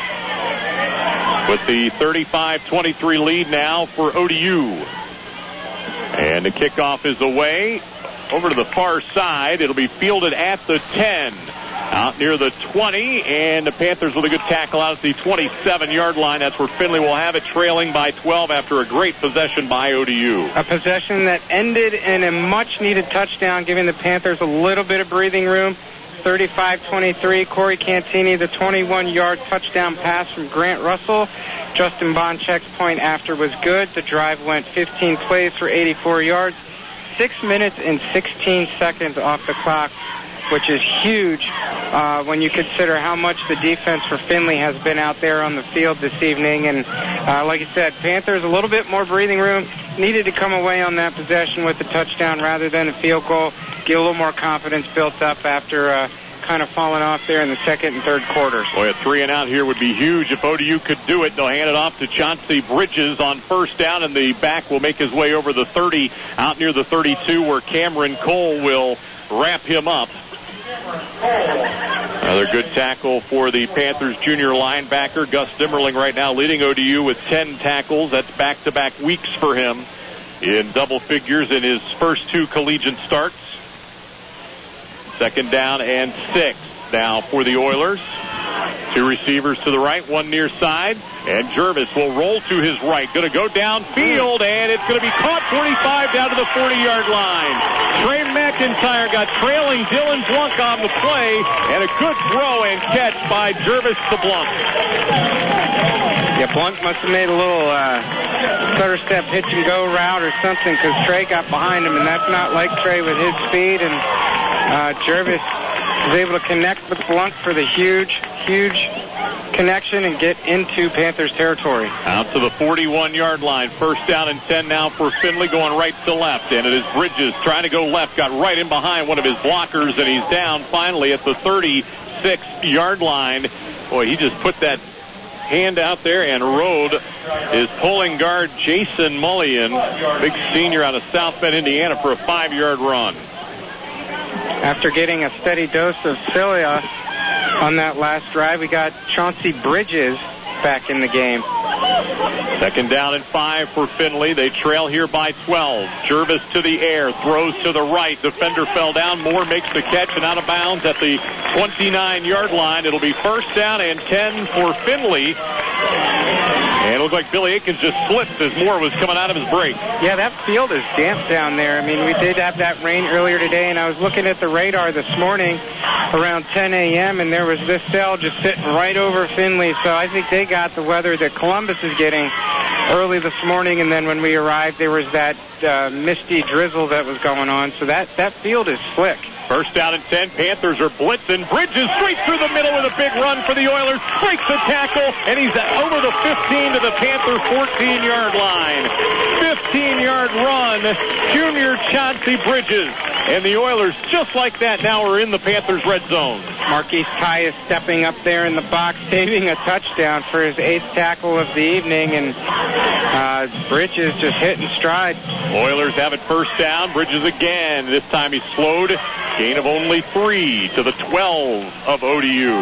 Speaker 1: with the 35-23 lead now for ODU. And the kickoff is away. Over to the far side. It'll be fielded at the 10. Out near the 20. And the Panthers with a good tackle out at the 27-yard line. That's where Findlay will have it, trailing by 12 after a great possession by ODU.
Speaker 2: A possession that ended in a much-needed touchdown, giving the Panthers a little bit of breathing room. 35-23. Corey Cantini, the 21-yard touchdown pass from Grant Russell. Justin Bonchek's point after was good. The drive went 15 plays for 84 yards. 6 minutes and 16 seconds off the clock, which is huge when you consider how much the defense for Findlay has been out there on the field this evening. And like I said, Panthers a little bit more breathing room. Needed to come away on that possession with a touchdown rather than a field goal. Get a little more confidence built up after kind of falling off there in the second and third quarters.
Speaker 1: Boy, a 3-and-out here would be huge. If ODU could do it, they'll hand it off to Chauncey Bridges on first down, and the back will make his way over the 30, out near the 32, where Cameron Cole will wrap him up. Another good tackle for the Panthers junior linebacker. Gus Dimmerling right now leading ODU with 10 tackles. That's back-to-back weeks for him in double figures in his first 2 collegiate starts. Second down and 6 now for the Oilers. 2 receivers to the right, 1 near side. And Jervis will roll to his right. Going to go downfield, and it's going to be caught 45 down to the 40-yard line. Trey McIntyre got trailing Dylan Blunk on the play, and a good throw and catch by Jervis to Blunk.
Speaker 2: Yeah, Blunk must have made a little stutter step hitch and go route or something, because Trey got behind him, and that's not like Trey with his speed. And Jervis was able to connect with Blunk for the huge connection and get into Panthers territory.
Speaker 1: Out to the 41-yard line. First down and 10 now for Findlay, going right to left. And it is Bridges trying to go left. Got right in behind one of his blockers, and he's down finally at the 36-yard line. Boy, he just put that hand out there and rode his pulling guard, Jason Mullion, big senior out of South Bend, Indiana, for a 5-yard run.
Speaker 2: After getting a steady dose of Cilia on that last drive, we got Chauncey Bridges back in the game.
Speaker 1: Second down and 5 for Findlay. They trail here by 12. Jervis to the air, throws to the right. Defender fell down. Moore makes the catch and out of bounds at the 29-yard line. It'll be first down and 10 for Findlay. And it looks like Billy Aikens just slipped as Moore was coming out of his break.
Speaker 2: Yeah, that field is damp down there. I mean, we did have that rain earlier today, and I was looking at the radar this morning around 10 a.m., and there was this cell just sitting right over Findlay. So I think they got the weather that Columbus is getting early this morning, and then when we arrived, there was that misty drizzle that was going on. So that field is slick.
Speaker 1: First down and 10. Panthers are blitzing. Bridges straight through the middle with a big run for the Oilers. Breaks the tackle, and he's over the 15 to to the Panther 14-yard line. 15-yard run, junior Chauncey Bridges. And the Oilers, just like that, now are in the Panthers' red zone.
Speaker 2: Marquise Ty is stepping up there in the box, saving a touchdown for his 8th tackle of the evening, and Bridges just hitting stride.
Speaker 1: Oilers have it first down. Bridges again. This time he's slowed. Gain of only 3 to the 12 of ODU.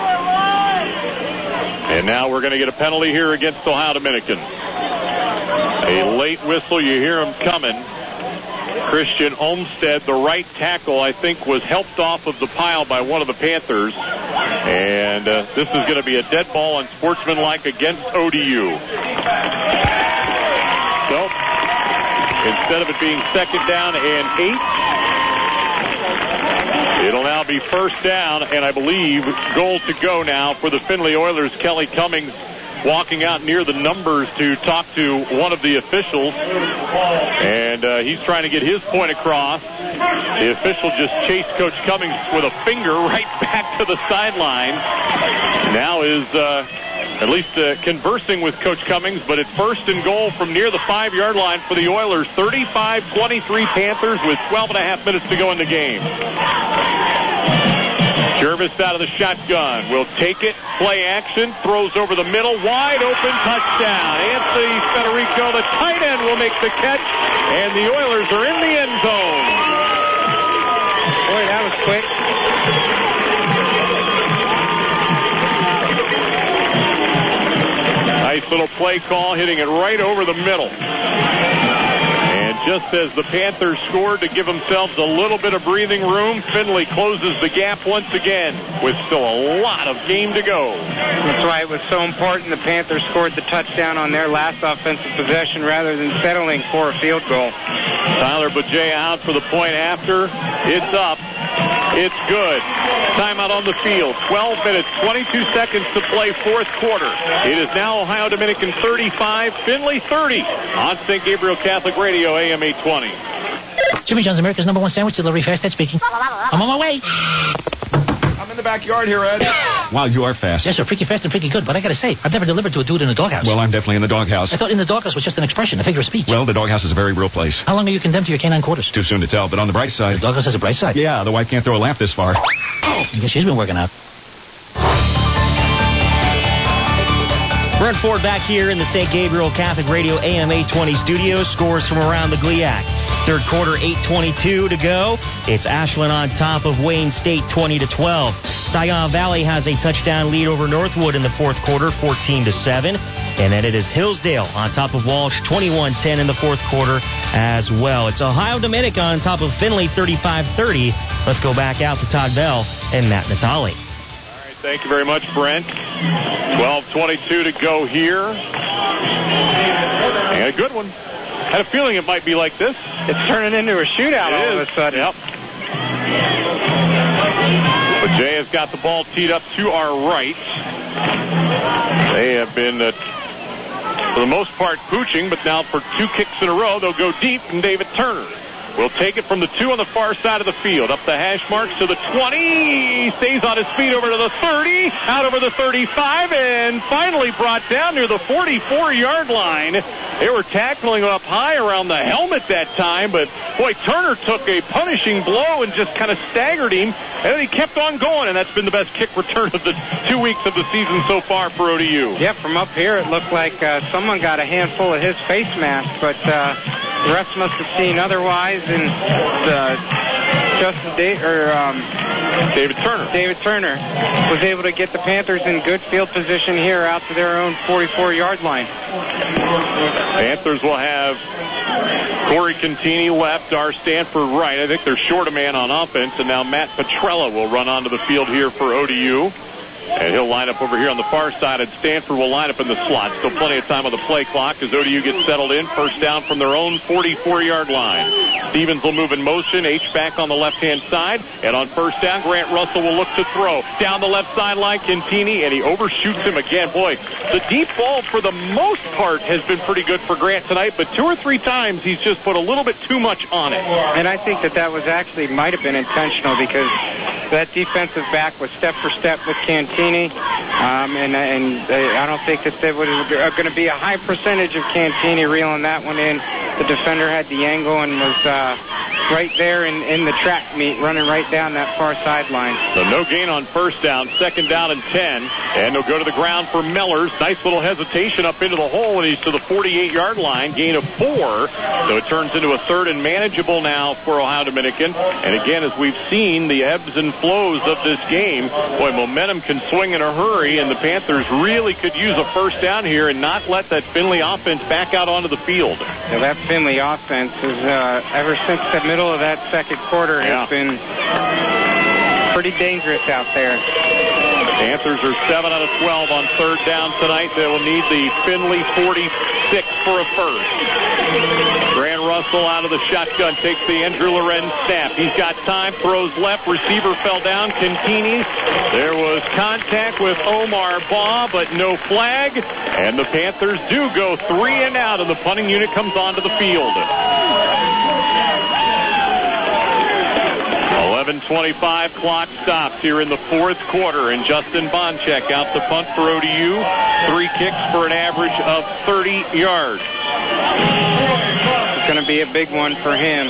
Speaker 1: And now we're going to get a penalty here against Ohio Dominican. A late whistle. You hear him coming. Christian Olmstead, the right tackle, I think was helped off of the pile by one of the Panthers. And this is going to be a dead ball and sportsmanlike against ODU. So, instead of it being second down and 8, it'll now be first down, and I believe goal to go now for the Findlay Oilers. Kelly Cummings walking out near the numbers to talk to one of the officials, and he's trying to get his point across. The official just chased Coach Cummings with a finger right back to the sideline. Now is at least conversing with Coach Cummings, but it's first and goal from near the 5-yard line for the Oilers. 35-23 Panthers with 12.5 minutes to go in the game. Jervis out of the shotgun. Will take it. Play action. Throws over the middle. Wide open touchdown. Anthony Federico, the tight end, will make the catch. And the Oilers are in the end zone.
Speaker 2: Boy, that was quick.
Speaker 1: Nice little play call, hitting it right over the middle. And just as the Panthers scored to give themselves a little bit of breathing room, Findlay closes the gap once again with still a lot of game to go.
Speaker 2: That's why it was so important the Panthers scored the touchdown on their last offensive possession rather than settling for a field goal.
Speaker 1: Tyler Bajay out for the point after. It's up. It's good. Timeout on the field. 12 minutes, 22 seconds to play fourth quarter. It is now Ohio Dominican 35, Findlay 30 on St. Gabriel Catholic Radio, AM 820.
Speaker 8: Jimmy John's, America's #1 sandwich delivery, fast Ed speaking. I'm on my way.
Speaker 9: I'm in the backyard here, Ed.
Speaker 10: Wow, you are fast.
Speaker 8: Yes, sir, freaky fast and freaky good, but I gotta say, I've never delivered to a dude in a doghouse.
Speaker 10: Well, I'm definitely in the doghouse.
Speaker 8: I thought in the doghouse was just an expression, a figure of speech.
Speaker 10: Well, the doghouse is a very real place.
Speaker 8: How long are you condemned to your canine quarters?
Speaker 10: Too soon to tell, but on the bright side...
Speaker 8: The doghouse has a bright side?
Speaker 10: Yeah, the wife can't throw a lamp this far.
Speaker 8: I guess she's been working out.
Speaker 4: Brent Ford back here in the St. Gabriel Catholic Radio AM 820 studios. Scores from around the GLIAC. Third quarter, 8:22 to go. It's Ashland on top of Wayne State, 20-12. Scion Valley has a touchdown lead over Northwood in the fourth quarter, 14-7. And then it is Hillsdale on top of Walsh, 21-10 in the fourth quarter as well. It's Ohio Dominican on top of Findlay, 35-30. Let's go back out to Todd Bell and Matt Natale.
Speaker 1: Thank you very much, Brent. 12:22 to go here. And a good one. Had a feeling it might be like this.
Speaker 2: It's turning into a shootout all of a sudden.
Speaker 1: Yep. But Jay has got the ball teed up to our right. They have been, for the most part, pooching, but now for 2 kicks in a row, they'll go deep from David Turner. Will take it from the 2 on the far side of the field. Up the hash marks to the 20. Stays on his feet over to the 30. Out over the 35. And finally brought down near the 44-yard line. They were tackling up high around the helmet that time. But, boy, Turner took a punishing blow and just kind of staggered him. And then he kept on going. And that's been the best kick return of the 2 weeks of the season so far for ODU.
Speaker 2: Yeah, from up here it looked like someone got a handful of his face mask. But the refs must have seen otherwise. And David Turner was able to get the Panthers in good field position here out to their own 44-yard line.
Speaker 1: Panthers will have Corey Contini left, R. Stanford right. I think they're short a man on offense, and now Matt Petrella will run onto the field here for ODU. And he'll line up over here on the far side, and Stanford will line up in the slot. Still plenty of time on the play clock as ODU gets settled in. First down from their own 44-yard line. Stevens will move in motion. H-back on the left-hand side. And on first down, Grant Russell will look to throw. Down the left sideline, Contini, and he overshoots him again. Boy, the deep ball for the most part has been pretty good for Grant tonight, but 2 or 3 times he's just put a little bit too much on it.
Speaker 2: And I think that was actually might have been intentional because that defensive back was step for step with Contini. Cantini. And I don't think that there was going to be a high percentage of Cantini reeling that one in. The defender had the angle and was right there in the track meet, running right down that far sideline.
Speaker 1: So no gain on first down, 2nd down and 10. And they'll go to the ground for Mellors. Nice little hesitation up into the hole, and he's to the 48-yard line, gain of 4. So it turns into a 3rd and manageable now for Ohio Dominican. And again, as we've seen, the ebbs and flows of this game, boy, momentum can swing in a hurry, and the Panthers really could use a first down here and not let that Findlay offense back out onto the field.
Speaker 2: Now that Findlay offense is, ever since the middle of that second quarter, has been pretty dangerous out there.
Speaker 1: Panthers are 7 out of 12 on 3rd down tonight. They will need the Findlay 46 for a first. Grant Russell out of the shotgun, takes the Andrew Lorenz snap. He's got time, throws left, receiver fell down, Cantini. There was contact with Omar Baugh, but no flag. And the Panthers do go 3 and out, and the punting unit comes onto the field. 11:25 clock stops here in the 4th quarter, and Justin Bonchek out to punt for ODU. 3 kicks for an average of 30 yards.
Speaker 2: It's going to be a big one for him.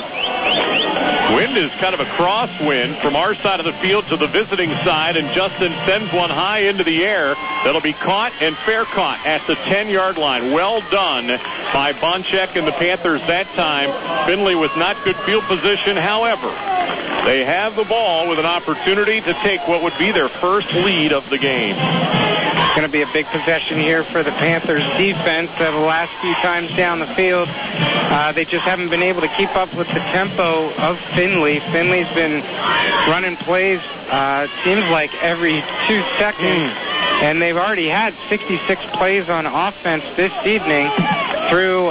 Speaker 1: Wind is kind of a crosswind from our side of the field to the visiting side, and Justin sends one high into the air. That'll be caught and fair caught at the 10-yard line. Well done by Bonchek and the Panthers that time. Findlay with not good field position. However, they have the ball with an opportunity to take what would be their first lead of the game.
Speaker 2: It's going to be a big possession here for the Panthers defense. The last few times down the field, they just haven't been able to keep up with the tempo of Findlay. Findlay's been running plays, seems like every 2 seconds, and they've already had 66 plays on offense this evening through,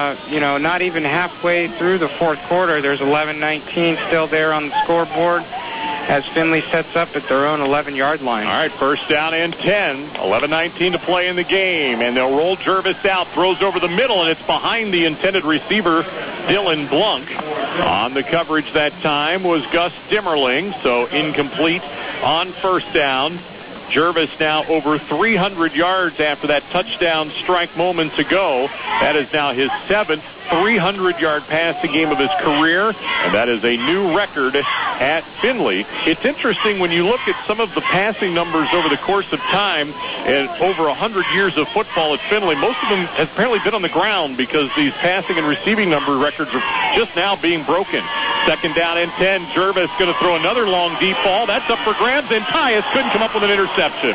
Speaker 2: not even halfway through the 4th quarter. There's 11-19 still there on the scoreboard as Findlay sets up at their own 11-yard line.
Speaker 1: All right, first down and 10. 11-19 to play in the game, and they'll roll Jervis out, throws over the middle, and it's behind the intended receiver, Dylan Blunk. On the coverage that time was Gus Dimmerling, so incomplete on first down. Jervis now over 300 yards after that touchdown strike moments ago. That is now his 7th 300-yard passing game of his career, and that is a new record at Findlay. It's interesting when you look at some of the passing numbers over the course of time, and over 100 years of football at Findlay, most of them have apparently been on the ground because these passing and receiving number records are just now being broken. 2nd down and 10. Jervis going to throw another long deep ball. That's up for grabs, and Tyus couldn't come up with an interception.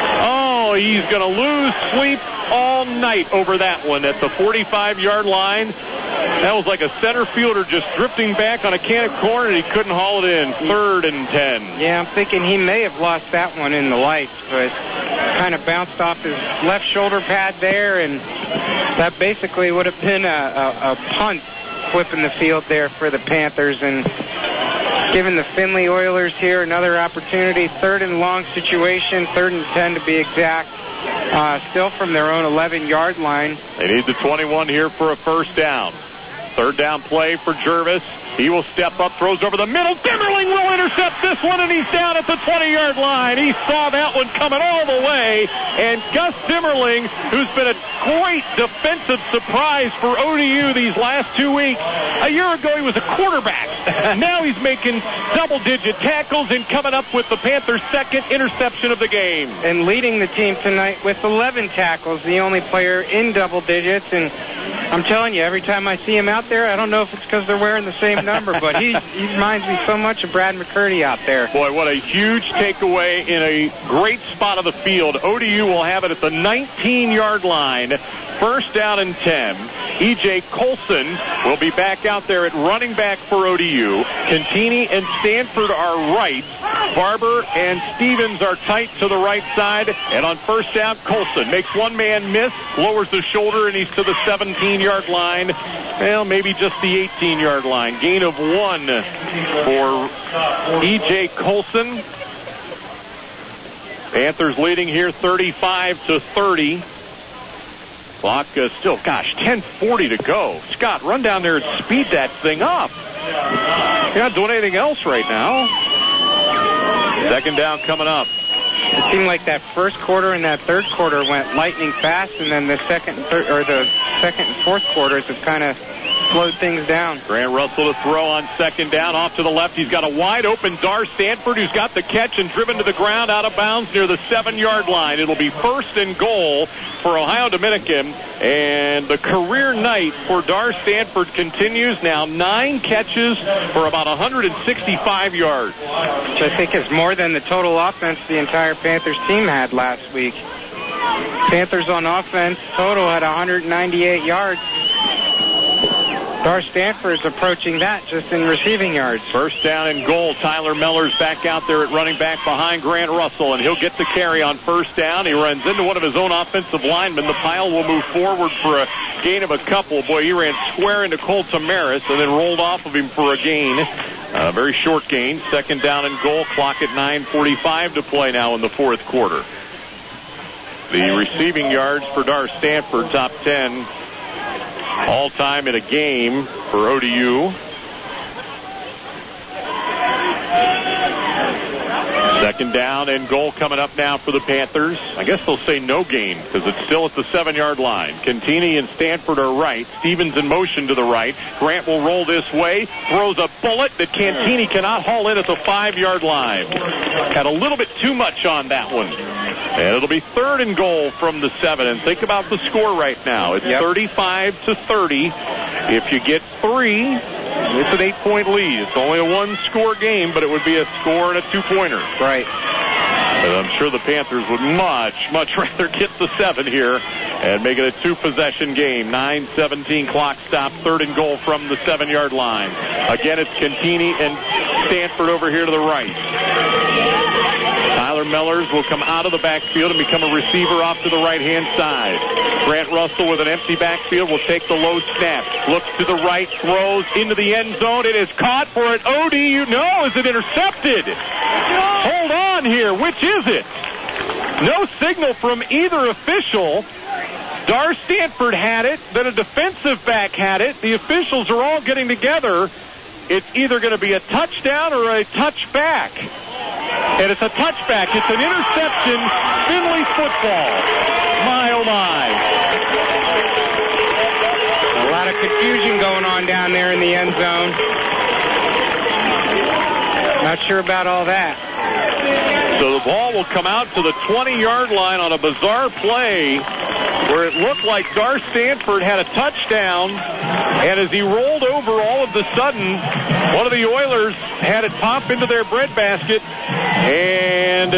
Speaker 1: Oh, he's going to lose sleep all night over that one at the 45-yard line. That was like a center fielder just drifting back on a can of corn, and he couldn't haul it in. 3rd and 10.
Speaker 2: Yeah, I'm thinking he may have lost that one in the lights, but kind of bounced off his left shoulder pad there, and that basically would have been a punt flipping the field there for the Panthers, and giving the Findlay Oilers here another opportunity. 3rd and long situation, 3rd and 10 to be exact. Still from their own 11-yard line.
Speaker 1: They need the 21 here for a first down. 3rd down play for Jervis. He will step up, throws over the middle. Dimmerling will intercept this one, and he's down at the 20-yard line. He saw that one coming all the way. And Gus Dimmerling, who's been a great defensive surprise for ODU these last 2 weeks. A year ago, he was a quarterback. Now he's making double-digit tackles and coming up with the Panthers' 2nd interception of the game.
Speaker 2: And leading the team tonight with 11 tackles, the only player in double digits. And I'm telling you, every time I see him out there, I don't know if it's because they're wearing the same number, but he reminds me so much of Brad McCurdy out there.
Speaker 1: Boy, what a huge takeaway in a great spot of the field. ODU will have it at the 19-yard line. 1st down and 10. E.J. Colson will be back out there at running back for ODU. Cantini and Stanford are right. Barber and Stevens are tight to the right side. And on first down, Colson makes one man miss, lowers the shoulder, and he's to the 17-yard line. Well, maybe just the 18-yard line. Gain of 1 for E.J. Colson. Panthers leading here 35-30. Clock still, 10:40 to go. Scott, run down there and speed that thing up. You're not doing anything else right now. 2nd down coming up.
Speaker 2: it seemed like that first quarter and that third quarter went lightning fast, and then the second and fourth quarters have kind of slowed things down.
Speaker 1: Grant Russell to throw on second down. Off to the left. He's got a wide open Dar Stanford, who's got the catch and driven to the ground out of bounds near the 7-yard line. It'll be first and goal for Ohio Dominican. And the career night for Dar Stanford continues now. 9 catches for about 165 yards.
Speaker 2: Which I think is more than the total offense the entire Panthers team had last week. Panthers on offense total had 198 yards. Dar Stanford's approaching that just in receiving yards.
Speaker 1: First down and goal. Tyler Mellors back out there at running back behind Grant Russell, and he'll get the carry on first down. He runs into one of his own offensive linemen. The pile will move forward for a gain of a couple. Boy, he ran square into Cole Tamaris and then rolled off of him for a gain. A very short gain. Second down and goal. Clock at 9:45 to play now in the fourth quarter. The receiving yards for Dar Stanford, top 10 all-time in a game for ODU. Second down and goal coming up now for the Panthers. I guess they'll say no gain because it's still at the 7-yard line. Cantini and Stanford are right. Stevens in motion to the right. Grant will roll this way. Throws a bullet that Cantini cannot haul in at the 5-yard line. Had a little bit too much on that one. And it'll be third and goal from the 7. And think about the score right now. It's 35-30. If you get 3, it's an 8-point lead. It's only a 1-score game, but it would be a score and a 2-pointer.
Speaker 2: Right.
Speaker 1: And I'm sure the Panthers would much rather get the 7 here and make it a 2-possession game. 9:17 clock stop. Third and goal from the 7-yard line. Again, it's Cantini and Stanford over here to the right. Tyler Mellors will come out of the backfield and become a receiver off to the right-hand side. Grant Russell with an empty backfield will take the low snap. Looks to the right, throws into the end zone. It is caught for an ODU. No, is it intercepted? Hold on here. Which is it? No signal from either official. Dar Stanford had it, then a defensive back had it. The officials are all getting together. It's either going to be a touchdown or a touchback. And it's a touchback. It's an interception. Finley football. My, oh, my.
Speaker 2: A lot of confusion going on down there in the end zone. Not sure about all that.
Speaker 1: So the ball will come out to the 20-yard line on a bizarre play where it looked like Dar Stanford had a touchdown, and as he rolled over, all of a sudden, one of the Oilers had it pop into their breadbasket, and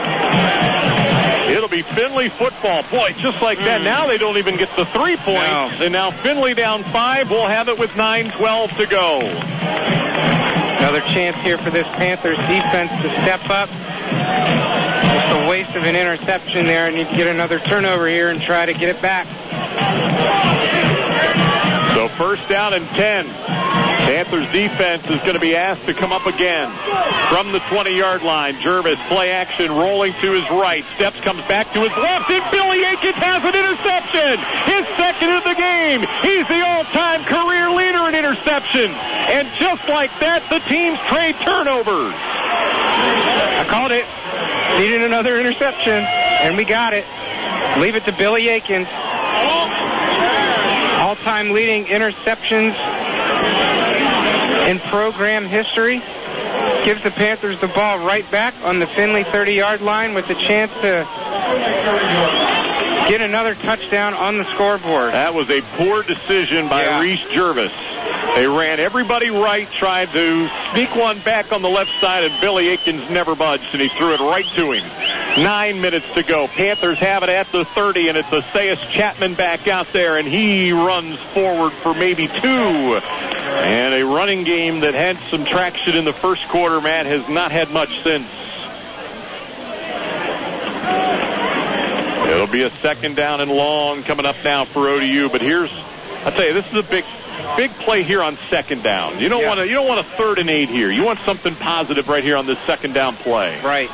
Speaker 1: it'll be Finley football. Boy, just like that, now they don't even get the 3 points, and now Finley down 5. We'll have it with 9:12 to go.
Speaker 2: Another chance here for this Panthers defense to step up. It's a waste of an interception there. I need to get another turnover here and try to get it back.
Speaker 1: So first down and 10. Panthers defense is going to be asked to come up again from the 20-yard line. Jervis, play action, rolling to his right. Steps, comes back to his left, and Billy Akins has an interception. His second of the game. He's the all-time career leader in interceptions. And just like that, the teams trade turnovers.
Speaker 2: I called it. Needed another interception, and we got it. Leave it to Billy Akins. All-time leading interceptions in program history. Gives the Panthers the ball right back on the Finley 30-yard line with the chance to get another touchdown on the scoreboard.
Speaker 1: That was a poor decision by Reese Jervis. They ran everybody right, tried to sneak one back on the left side, and Billy Akins never budged, and he threw it right to him. 9 minutes to go. Panthers have it at the 30, and it's Isaias Chapman back out there, and he runs forward for maybe 2. And a running game that had some traction in the first quarter, Matt, has not had much since. It'll be a second down and long coming up now for ODU, but I'll tell you, this is a big play here on second down. You don't want a 3rd and 8 here. You want something positive right here on this second down play.
Speaker 2: Right.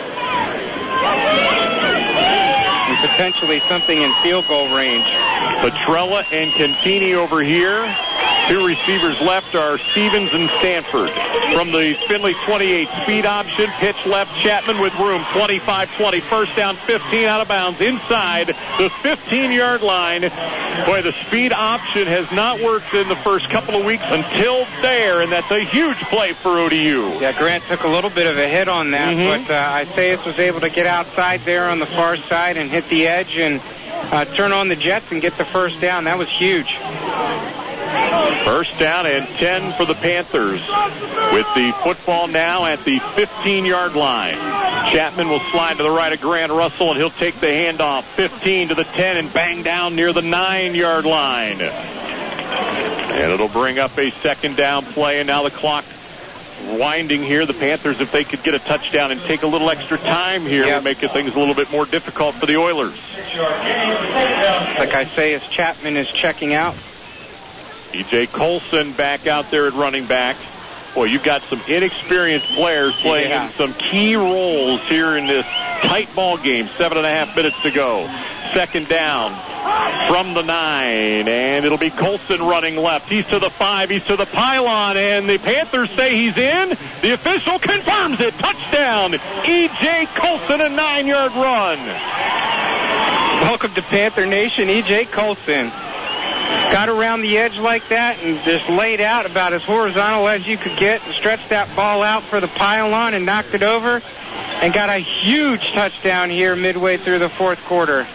Speaker 2: And potentially something in field goal range.
Speaker 1: Petrella and Cantini over here. Two receivers left are Stevens and Stanford. From the Findlay 28, speed option, pitch left, Chapman with room, 25-20, first down, 15 out of bounds, inside the 15-yard line. Boy, the speed option has not worked in the first couple of weeks until there, and that's a huge play for ODU.
Speaker 2: Yeah, Grant took a little bit of a hit on that, but Isaias was able to get outside there on the far side and hit the edge and turn on the jets and get the first down. That was huge.
Speaker 1: First down and 10 for the Panthers with the football now at the 15-yard line. Chapman will slide to the right of Grant Russell, and he'll take the handoff 15 to the 10 and bang down near the 9-yard line. And it'll bring up a second down play, and now the clock winding here. The Panthers, if they could get a touchdown and take a little extra time here, would make things a little bit more difficult for the Oilers.
Speaker 2: Like I say, as Chapman is checking out.
Speaker 1: E.J. Colson back out there at running back. Boy, you've got some inexperienced players playing in some key roles here in this tight ball game. 7.5 minutes to go. Second down from the 9, and it'll be Colson running left. He's to the 5, he's to the pylon, and the Panthers say he's in. The official confirms it. Touchdown, E.J. Colson, a 9-yard run.
Speaker 2: Welcome to Panther Nation, E.J. Colson. Got around the edge like that and just laid out about as horizontal as you could get and stretched that ball out for the pylon and knocked it over and got a huge touchdown here midway through the fourth quarter.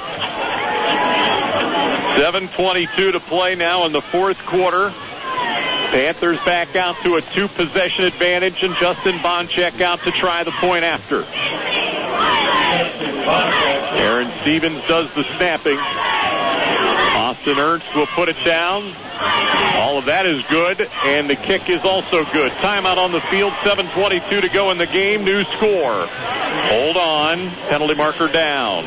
Speaker 1: 7:22 to play now in the fourth quarter. Panthers back out to a 2-possession advantage, and Justin Boncheck out to try the point after. Aaron Stevens does the snapping. Austin Ernst will put it down. All of that is good, and the kick is also good. Timeout on the field, 7:22 to go in the game. New score. Hold on. Penalty marker down.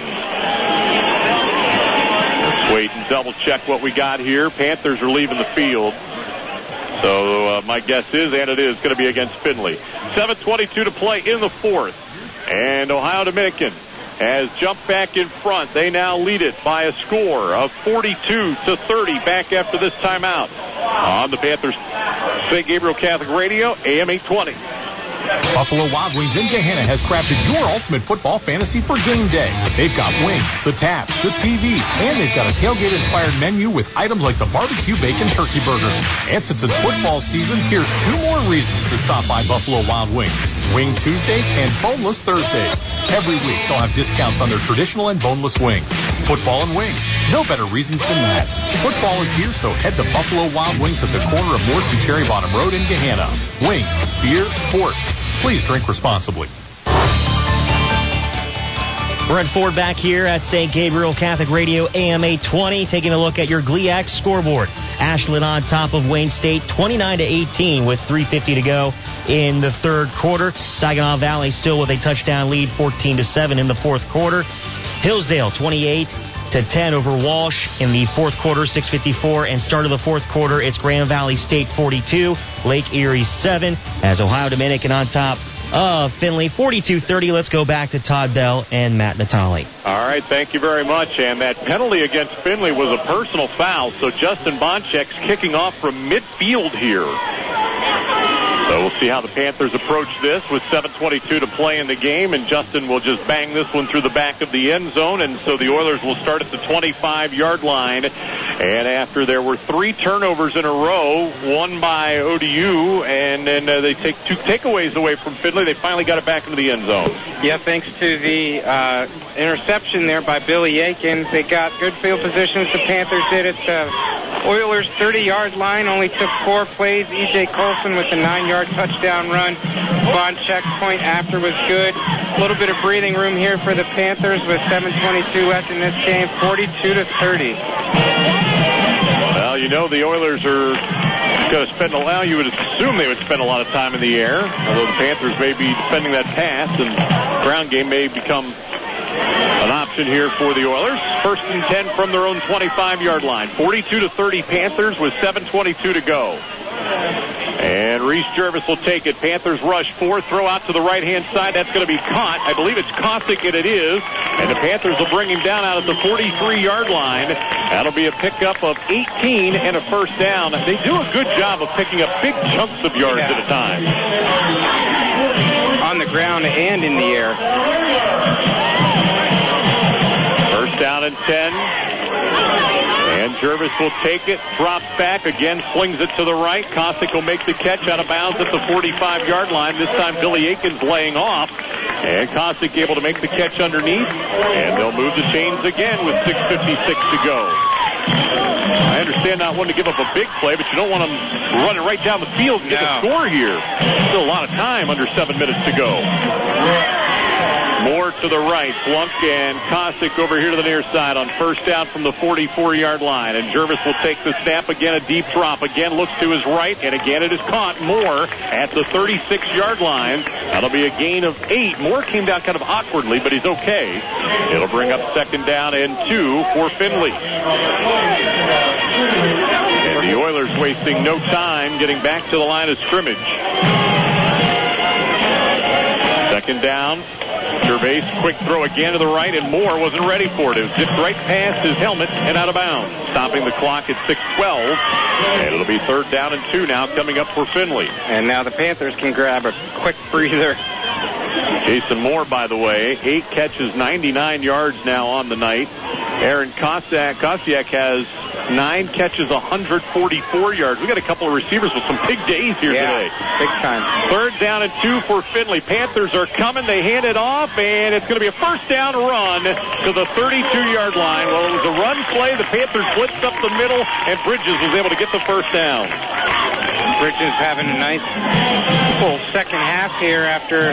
Speaker 1: Let's wait and double check what we got here. Panthers are leaving the field. So my guess is, and it is, going to be against Findlay. 7:22 to play in the fourth. And Ohio Dominican has jumped back in front. They now lead it by a score of 42-30 back after this timeout. On the Panthers St. Gabriel Catholic Radio, AM 820.
Speaker 7: Buffalo Wild Wings in Gehenna has crafted your ultimate football fantasy for game day. They've got wings, the taps, the TVs, and they've got a tailgate-inspired menu with items like the barbecue bacon turkey burger. And since it's football season, here's 2 more reasons to stop by Buffalo Wild Wings. Wing Tuesdays and Boneless Thursdays. Every week they'll have discounts on their traditional and boneless wings. Football and wings. No better reasons than that. Football is here, so head to Buffalo Wild Wings at the corner of Morse and Cherry Bottom Road in Gehenna. Wings, beer, sports. Please drink responsibly.
Speaker 4: Brent Ford back here at St. Gabriel Catholic Radio, AM 820, taking a look at your GLIAC scoreboard. Ashland on top of Wayne State, 29-18 with 3:50 to go in the third quarter. Saginaw Valley still with a touchdown lead, 14-7 in the fourth quarter. Hillsdale, 28-10 over Walsh in the fourth quarter, 6:54. And start of the fourth quarter, it's Grand Valley State 42, Lake Erie 7, as Ohio Dominican on top of Findlay, 42-30. Let's go back to Todd Bell and Matt Natale.
Speaker 1: All right, thank you very much. And that penalty against Findlay was a personal foul, so Justin Boncheck's kicking off from midfield here. So we'll see how the Panthers approach this with 7:22 to play in the game, and Justin will just bang this one through the back of the end zone, and so the Oilers will start at the 25-yard line. And after there were 3 turnovers in a row, one by ODU, and then they take 2 takeaways away from Findlay, they finally got it back into the end zone.
Speaker 2: Yeah, thanks to the interception there by Billy Aikens. They got good field positions. The Panthers did at the Oilers' 30-yard line. Only took 4 plays. E.J. Colson with a 9-yard touchdown run. Boncheck's point after was good. A little bit of breathing room here for the Panthers with 7:22 left in this game, 42-30.
Speaker 1: Well, you know the Oilers are going to spend you would assume they would spend a lot of time in the air, although the Panthers may be defending that pass, and ground game may become an option here for the Oilers. First and 10 from their own 25-yard line. 42-30 Panthers with 7:22 to go. And Reese Jervis will take it. Panthers rush 4, throw out to the right-hand side. That's going to be caught. I believe it's Kosick, and it is. And the Panthers will bring him down out at the 43-yard line. That'll be a pickup of 18 and a first down. They do a good job of picking up big chunks of yards at a time.
Speaker 2: On the ground and in the air.
Speaker 1: First down and 10. And Jervis will take it, drops back, again slings it to the right. Kosick will make the catch out of bounds at the 45-yard line. This time Billy Aikens laying off. And Kosick able to make the catch underneath. And they'll move the chains again with 6:56 to go. I understand not wanting to give up a big play, but you don't want them running right down the field and get a score here. Still a lot of time, under 7 minutes to go. Moore to the right. Blunk and Kosick over here to the near side on first down from the 44-yard line. And Jervis will take the snap. Again, a deep drop. Again, looks to his right. And again, it is caught. Moore at the 36-yard line. That'll be a gain of 8. Moore came down kind of awkwardly, but he's okay. It'll bring up second down and 2 for Finley. And the Oilers wasting no time getting back to the line of scrimmage. Second down. Gervais, quick throw again to the right, and Moore wasn't ready for it. It was zipped right past his helmet and out of bounds. Stopping the clock at 6:12. And it'll be third down and 2 now coming up for Finley.
Speaker 2: And now the Panthers can grab a quick breather.
Speaker 1: Jason Moore, by the way, 8 catches, 99 yards now on the night. Aaron Kosiak has 9 catches, 144 yards. We got a couple of receivers with some big days here today.
Speaker 2: Big time.
Speaker 1: Third down and 2 for Finley. Panthers are coming. They hand it off, and it's going to be a first down run to the 32-yard line. Well, it was a run play. The Panthers blitzed up the middle, and Bridges was able to get the first down.
Speaker 2: Bridges having a nice full second half here after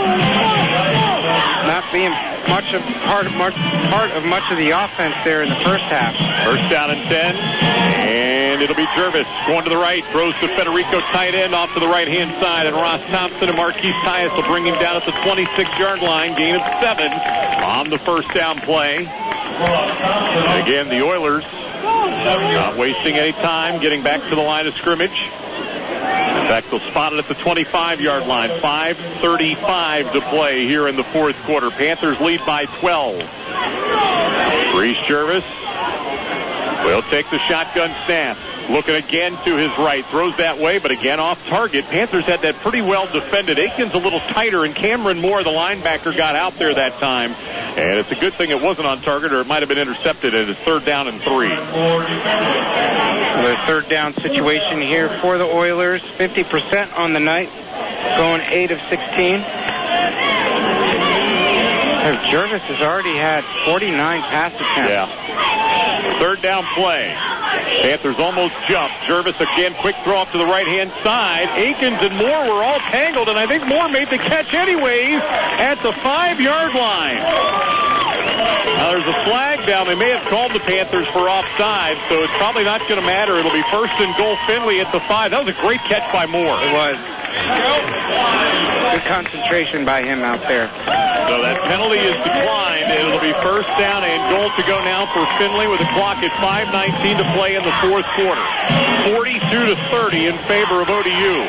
Speaker 2: not being part of much of the offense there in the first half.
Speaker 1: First down and 10, and it'll be Jervis going to the right, throws to Federico, tight end, off to the right-hand side, and Ross Thompson and Marquise Tyus will bring him down at the 26-yard line, gain of 7 on the first down play. And again, the Oilers not wasting any time, getting back to the line of scrimmage. In fact, they'll spot it at the 25-yard line. 5:35 to play here in the fourth quarter. Panthers lead by 12. Reese Jervis will take the shotgun snap. Looking again to his right. Throws that way, but again off target. Panthers had that pretty well defended. Aikens a little tighter, and Cameron Moore, the linebacker, got out there that time. And it's a good thing it wasn't on target, or it might have been intercepted, and it's third down and 3.
Speaker 2: The third down situation here for the Oilers. 50% on the night, going 8 of 16. Jervis has already had 49 pass attempts.
Speaker 1: Yeah. Third down play. Panthers almost jumped. Jervis again, quick throw up to the right-hand side. Aikens and Moore were all tangled, and I think Moore made the catch anyways at the 5-yard line. Now there's a flag down. They may have called the Panthers for offside, so it's probably not going to matter. It'll be first and goal Finley at the 5. That was a great catch by Moore.
Speaker 2: It was. Good concentration by him out there.
Speaker 1: So that penalty is declined, and it'll be first down and goal to go now for Finley with the clock at 5:19 to play in the fourth quarter. 42-30 in favor of ODU.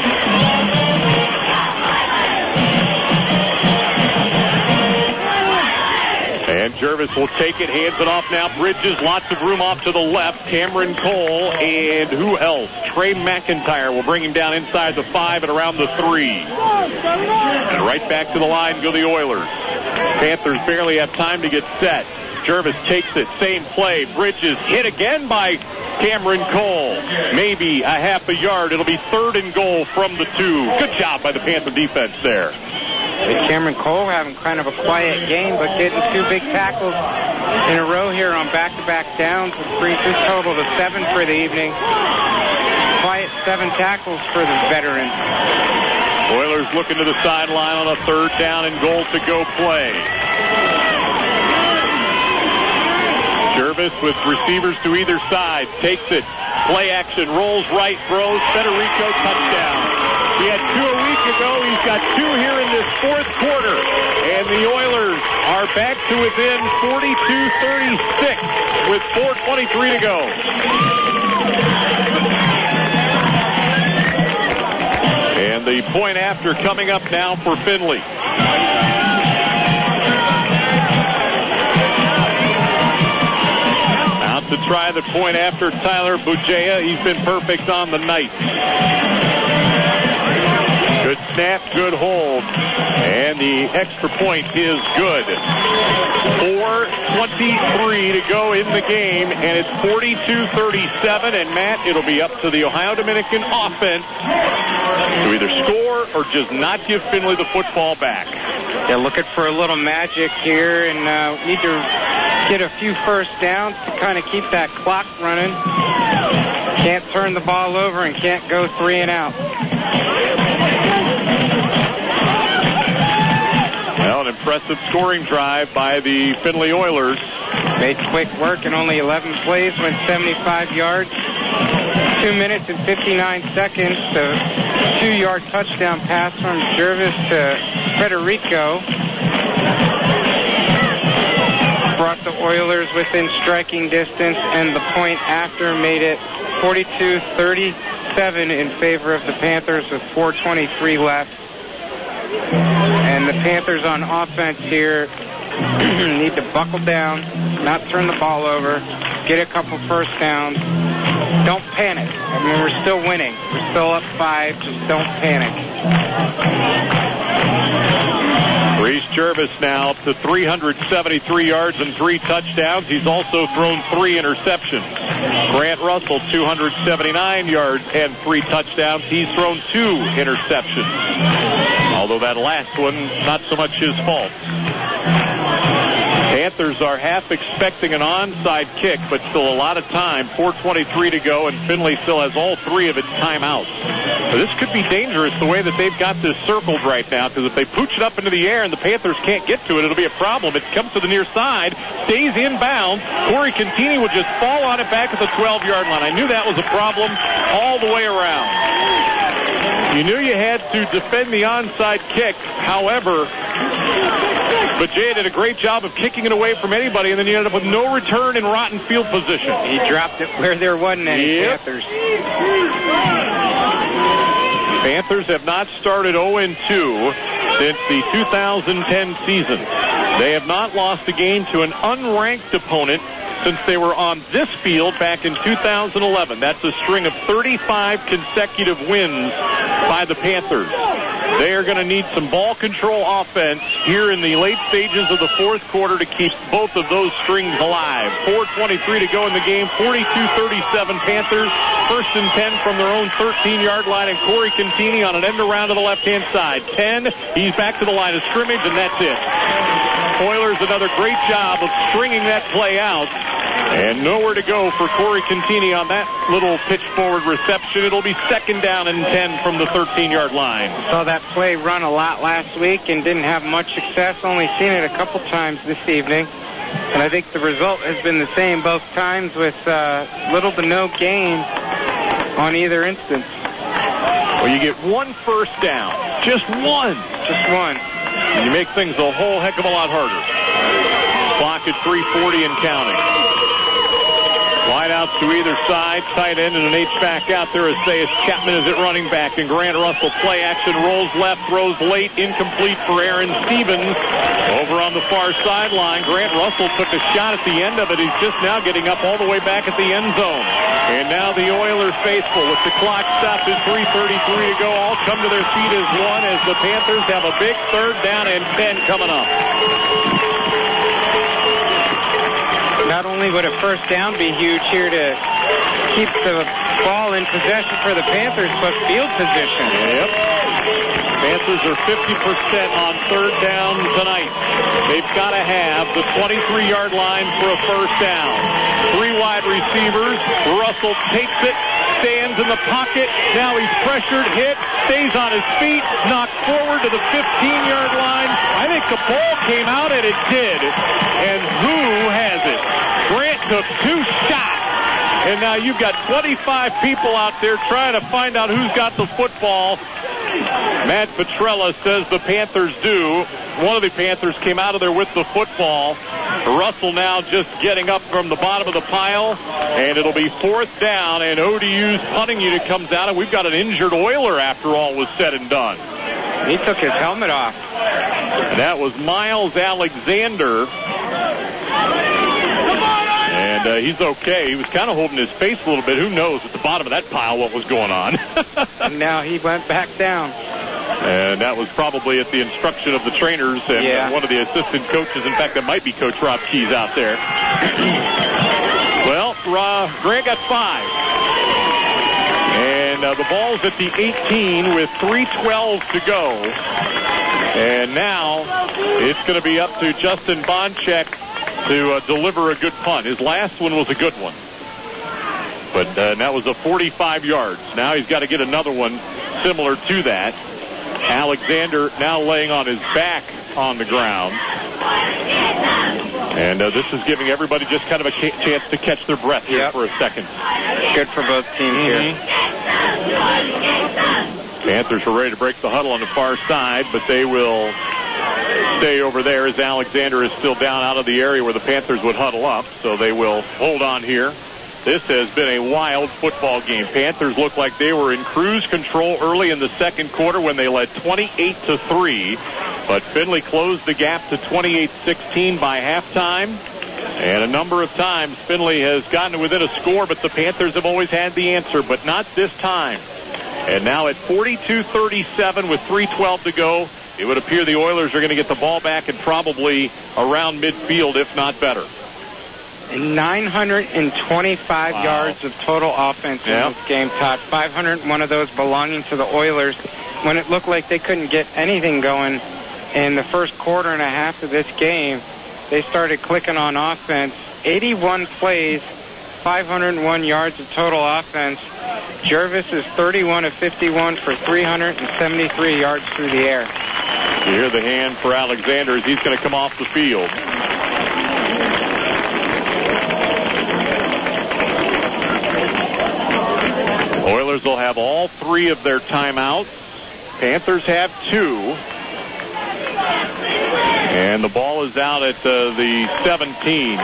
Speaker 1: And Jervis will take it, hands it off now. Bridges, lots of room off to the left. Cameron Cole and who else? Trey McIntyre will bring him down inside the 5 and around the 3. And right back to the line go the Oilers. Panthers barely have time to get set. Jervis takes it, same play. Bridges hit again by Cameron Cole. Maybe a half a yard. It'll be third and goal from the 2. Good job by the Panther defense there.
Speaker 2: Cameron Cole having kind of a quiet game, but getting 2 big tackles in a row here on back-to-back downs, which brings his total to 7 for the evening. Quiet 7 tackles for the veteran.
Speaker 1: Oilers looking to the sideline on a third down and goal to go play. Jervis with receivers to either side. Takes it. Play action. Rolls right. Throws. Federico. Touchdown. He had 2 a week ago. He's got 2 here in this fourth quarter. And the Oilers are back to within 42-36 with 4:23 to go. point after coming up now for Findlay. Out to try the point after Tyler Bujea. He's been perfect on the night. Good snap, good hold. And the extra point is good. 4:23 to go in the game, and it's 42-37. And Matt, it'll be up to the Ohio Dominican offense to either score or just not give Findlay the football back.
Speaker 2: Yeah, looking for a little magic here, and need to get a few first downs to kind of keep that clock running. Can't turn the ball over and can't go 3 and out.
Speaker 1: Well, an impressive scoring drive by the Findlay Oilers.
Speaker 2: Made quick work in only 11 plays, went 75 yards. 2 minutes and 59 seconds. A 2-yard touchdown pass from Jervis to Federico. Brought the Oilers within striking distance, and the point after made it 42-37 in favor of the Panthers with 4:23 left. And the Panthers on offense here need to buckle down, not turn the ball over, get a couple first downs. Don't panic. I mean, we're still winning. We're still up 5. Just don't panic.
Speaker 1: Reese Jervis now up to 373 yards and 3 touchdowns. He's also thrown 3 interceptions. Grant Russell, 279 yards and 3 touchdowns. He's thrown 2 interceptions. Although that last one, not so much his fault. Panthers are half expecting an onside kick, but still a lot of time. 4:23 to go, and Findlay still has all 3 of its timeouts. So this could be dangerous the way that they've got this circled right now, because if they pooch it up into the air and the Panthers can't get to it, it'll be a problem. It comes to the near side, stays inbounds. Corey Contini would just fall on it back at the 12-yard line. I knew that was a problem all the way around. You knew you had to defend the onside kick. However, but Jay did a great job of kicking it away from anybody, and then you ended up with no return in rotten field position.
Speaker 2: He dropped it where there wasn't any. Panthers.
Speaker 1: Panthers have not started 0-2 since the 2010 season. They have not lost a game to an unranked opponent since they were on this field back in 2011. That's a string of 35 consecutive wins by the Panthers. They are going to need some ball control offense here in the late stages of the fourth quarter to keep both of those strings alive. 4:23 to go in the game. 42-37 Panthers. 1st and 10 from their own 13-yard line, and Corey Contini on an end around to the left-hand side. 10. He's back to the line of scrimmage, and that's it. Oilers another great job of stringing that play out. And nowhere to go for Corey Contini on that little pitch forward reception. It'll be 2nd down and 10 from the 13-yard line.
Speaker 2: Saw that play run a lot last week and didn't have much success. Only seen it a couple times this evening. And I think the result has been the same both times, with little to no gain on either instance.
Speaker 1: Well, you get 1 first down. Just one.
Speaker 2: Just one.
Speaker 1: And you make things a whole heck of a lot harder. Clock at 3:40 and counting. Wide outs to either side. Tight end and an H-back out there. Isaiah Chapman is at running back. And Grant Russell play action. Rolls left. Throws late. Incomplete for Aaron Stevens. Over on the far sideline. Grant Russell took a shot at the end of it. He's just now getting up all the way back at the end zone. And now the Oilers faithful, with the clock stopped at 3:33 to go, all come to their feet as one, as the Panthers have a big 3rd down and 10 coming up.
Speaker 2: Not only would a first down be huge here to keep the ball in possession for the Panthers, but field position.
Speaker 1: Yep. Panthers are 50% on 3rd down tonight. They've got to have the 23-yard line for a first down. 3 wide receivers. Russell takes it, stands in the pocket. Now he's pressured, hit, stays on his feet, knocked forward to the 15-yard line. I think the ball came out, and it did. And who has it? Grant took 2 shots. And now you've got 25 people out there trying to find out who's got the football. Matt Petrella says the Panthers do. one of the Panthers came out of there with the football. Russell now just getting up from the bottom of the pile, and it'll be 4th down, and ODU's punting unit comes out, and we've got an injured Oiler after all was said and done.
Speaker 2: He took his helmet off.
Speaker 1: That was Miles Alexander. And he's okay. He was kind of holding his face a little bit. Who knows at the bottom of that pile what was going on.
Speaker 2: And now he went back down.
Speaker 1: And that was probably at the instruction of the trainers and one of the assistant coaches. In fact, that might be Coach Rob Keys out there. Well, Grant got 5. And the ball's at the 18 with 3:12 to go. And now it's going to be up to Justin Bonchek to deliver a good punt. His last one was a good one. But that was a 45 yards. Now he's got to get another one similar to that. Alexander now laying on his back on the ground. And this is giving everybody just kind of a chance to catch their breath here for a second.
Speaker 2: Good for both teams here.
Speaker 1: Panthers are ready to break the huddle on the far side, but they will stay over there as Alexander is still down out of the area where the Panthers would huddle up. So they will hold on here. This has been a wild football game. Panthers look like they were in cruise control early in the second quarter when they led 28-3. But Findlay closed the gap to 28-16 by halftime. And a number of times Findlay has gotten within a score, but the Panthers have always had the answer, but not this time. And now at 42-37 with 3:12 to go, it would appear the Oilers are going to get the ball back and probably around midfield, if not better.
Speaker 2: 925 yards of total offense in this game, Todd. 501 of those belonging to the Oilers. When it looked like they couldn't get anything going in the first quarter and a half of this game, they started clicking on offense. 81 plays, 501 yards of total offense. Jervis is 31 of 51 for 373 yards through the air.
Speaker 1: You hear the hand for Alexander as he's going to come off the field. Oilers will have all 3 of their timeouts. Panthers have 2. And the ball is out at the 17.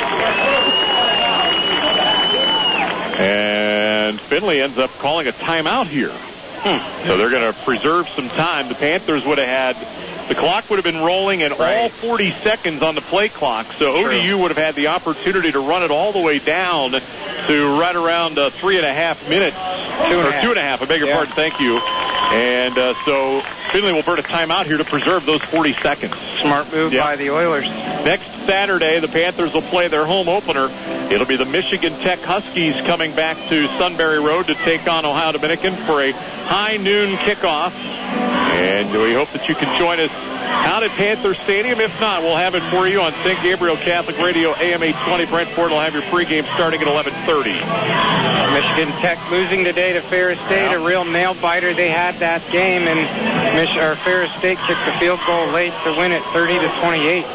Speaker 1: And Findlay ends up calling a timeout here. So they're going to preserve some time. The Panthers would have had, the clock would have been rolling and all 40 seconds on the play clock. So ODU would have had the opportunity to run it all the way down to right around 3.5 minutes. 2.5, I beg your pardon, thank you. And so Findlay will burn a timeout here to preserve those 40 seconds.
Speaker 2: Smart move by the Oilers.
Speaker 1: Next Saturday, the Panthers will play their home opener. It'll be the Michigan Tech Huskies coming back to Sunbury Road to take on Ohio Dominican for a high noon kickoff. And we hope that you can join us out at Panther Stadium. If not, we'll have it for you on St. Gabriel Catholic Radio, AM 820. Brentford will have your pregame starting at 11:30.
Speaker 2: Michigan Tech losing today to Ferris State, a real nail-biter. They had that game, and Ferris State kicked the field goal late to win it 30-28.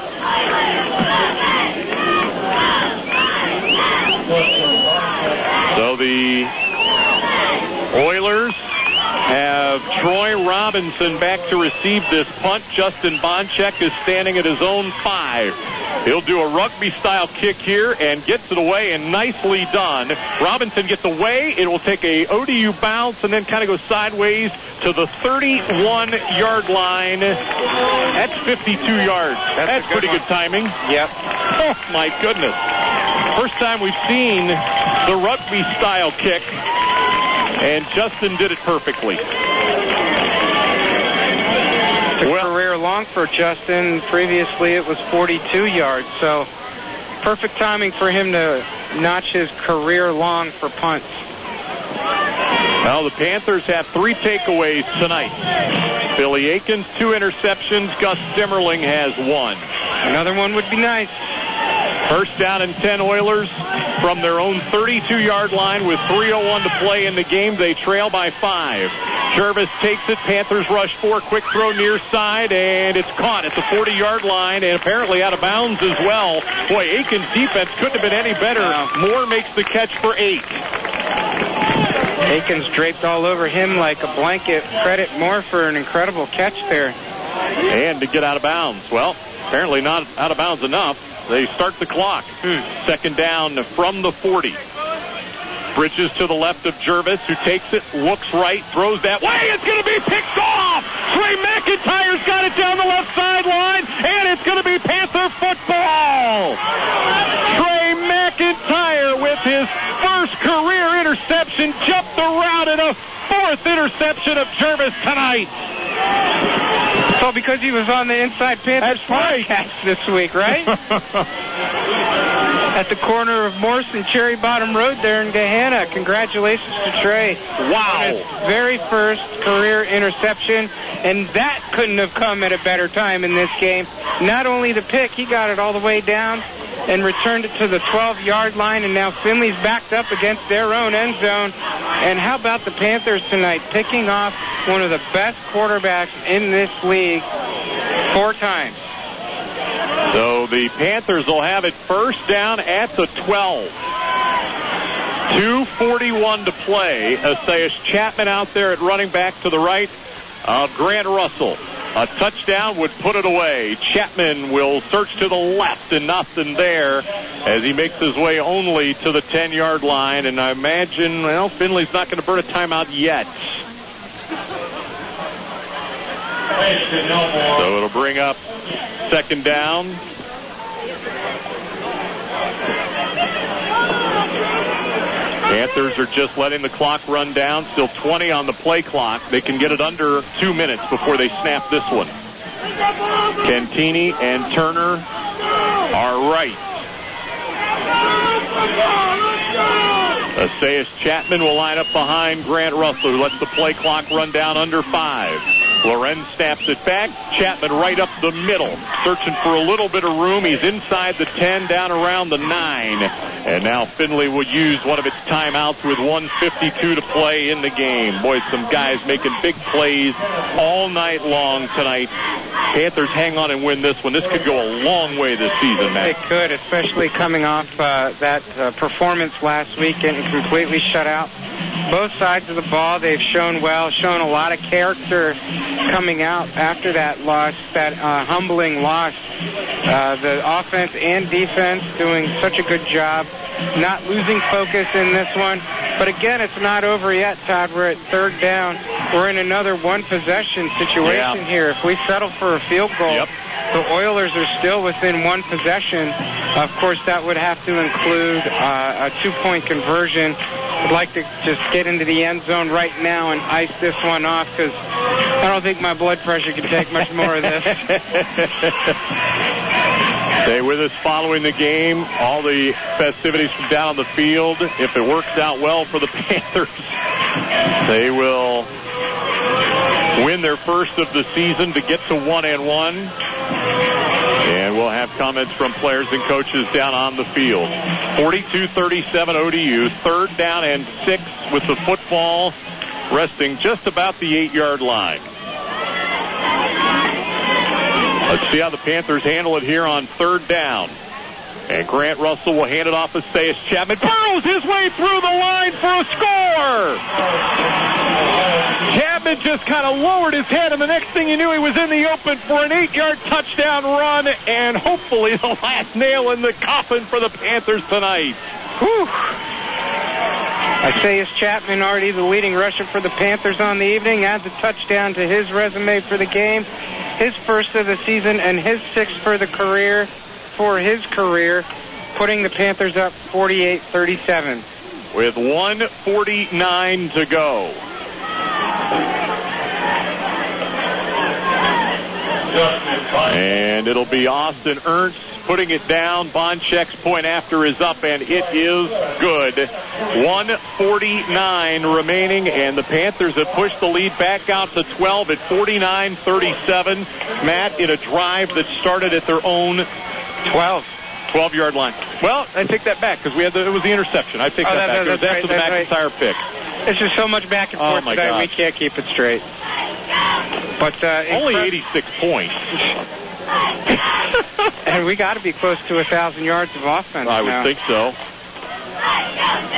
Speaker 2: So the Oilers have Troy Robinson back to receive this punt. Justin Bonchek is standing at his own 5. He'll do a rugby-style kick here and gets it away, and nicely done. Robinson gets away. It will take a ODU bounce and then kind of go sideways to the 31-yard line. That's 52 yards. That's pretty good timing. Yep.
Speaker 1: Oh, my goodness. First time we've seen the rugby-style kick, and Justin did it perfectly.
Speaker 2: Career long for Justin. Previously it was 42 yards, so perfect timing for him to notch his career long for punts.
Speaker 1: Well, the Panthers have 3 takeaways tonight. Billy Akins, 2 interceptions. Gus Simmerling has 1.
Speaker 2: Another one would be nice.
Speaker 1: First down and 10 Oilers from their own 32-yard line with 3:01 to play in the game. They trail by 5. Jervis takes it. Panthers rush 4. Quick throw near side, and it's caught at the 40-yard line and apparently out of bounds as well. Boy, Aikens' defense couldn't have been any better. Moore makes the catch for 8.
Speaker 2: Aikens draped all over him like a blanket. Credit Moore for an incredible catch there.
Speaker 1: And to get out of bounds. Well, apparently not out of bounds enough. They start the clock. Second down from the 40. Bridges to the left of Jervis, who takes it, looks right, throws that way. It's going to be picked off. Trey McIntyre's got it down the left sideline, and it's going to be Panther football. Trey McIntyre with his first career interception jumped the route in a fourth interception of Jervis tonight.
Speaker 2: So because he was on the Inside Panthers podcast this week, right? At the corner of Morse and Cherry Bottom Road there in Gahanna. Congratulations to Trey.
Speaker 1: Wow.
Speaker 2: His very first career interception, and that couldn't have come at a better time in this game. Not only the pick, he got it all the way down and returned it to the 12-yard line, and now Finley's backed up against their own end zone. And how about the Panthers tonight, picking off one of the best quarterbacks in this league 4 times.
Speaker 1: So the Panthers will have it first down at the 12. 2:41 to play. Esaias Chapman out there at running back to the right of Grant Russell. A touchdown would put it away. Chapman will search to the left, and nothing there as he makes his way only to the 10-yard line. And I imagine, well, Finley's not going to burn a timeout yet. So it'll bring up second down. Panthers are just letting the clock run down. Still 20 on the play clock. They can get it under 2 minutes before they snap this one. Cantini and Turner are right. Esaias Chapman will line up behind Grant Russell, who lets the play clock run down under 5. Lorenz snaps it back. Chapman right up the middle, searching for a little bit of room. He's inside the 10, down around the 9. And now Finley will use one of its timeouts with 1:52 to play in the game. Boy, some guys making big plays all night long tonight. Panthers hang on and win this one. This could go a long way this season, Matt.
Speaker 2: It could, especially coming off that performance last week, getting completely shut out. Both sides of the ball, they've shown well, shown a lot of character coming out after that loss, that humbling loss. The offense and defense doing such a good job, not losing focus in this one. But again, it's not over yet, Todd. We're at third down. We're in another one-possession situation here. If we settle for a field goal, the Oilers are still within one possession. Of course, that would have to include a 2-point conversion. I'd like to just get into the end zone right now and ice this one off, because I don't think my blood pressure can take much more of this.
Speaker 1: Stay with us following the game. All the festivities from down on the field. If it works out well for the Panthers, they will win their first of the season to get to 1-1. And we'll have comments from players and coaches down on the field. 42-37 ODU. Third down and 6 with the football resting just about the 8-yard line. Let's see how the Panthers handle it here on third down. And Grant Russell will hand it off to Esaias Chapman. Burrows his way through the line for a score. Chapman just kind of lowered his head, and the next thing you knew, he was in the open for an 8-yard touchdown run, and hopefully the last nail in the coffin for the Panthers tonight.
Speaker 2: Whew. Esaias Chapman, already the leading rusher for the Panthers on the evening, adds a touchdown to his resume for the game. His first of the season and his 6th for his career, putting the Panthers up 48-37.
Speaker 1: With 1:49 to go. And it'll be Austin Ernst putting it down. Bonchek's point after is up, and it is good. 1:49 remaining, and the Panthers have pushed the lead back out to 12 at 49-37. Matt, in a drive that started at their own 12-yard line. Well, I take that back, because it was the interception. I take that back. It was after the McIntyre pick.
Speaker 2: There's just so much back and forth today, we can't keep it straight. But
Speaker 1: only 86 points.
Speaker 2: And we got to be close to 1,000 yards of offense
Speaker 1: I would think so.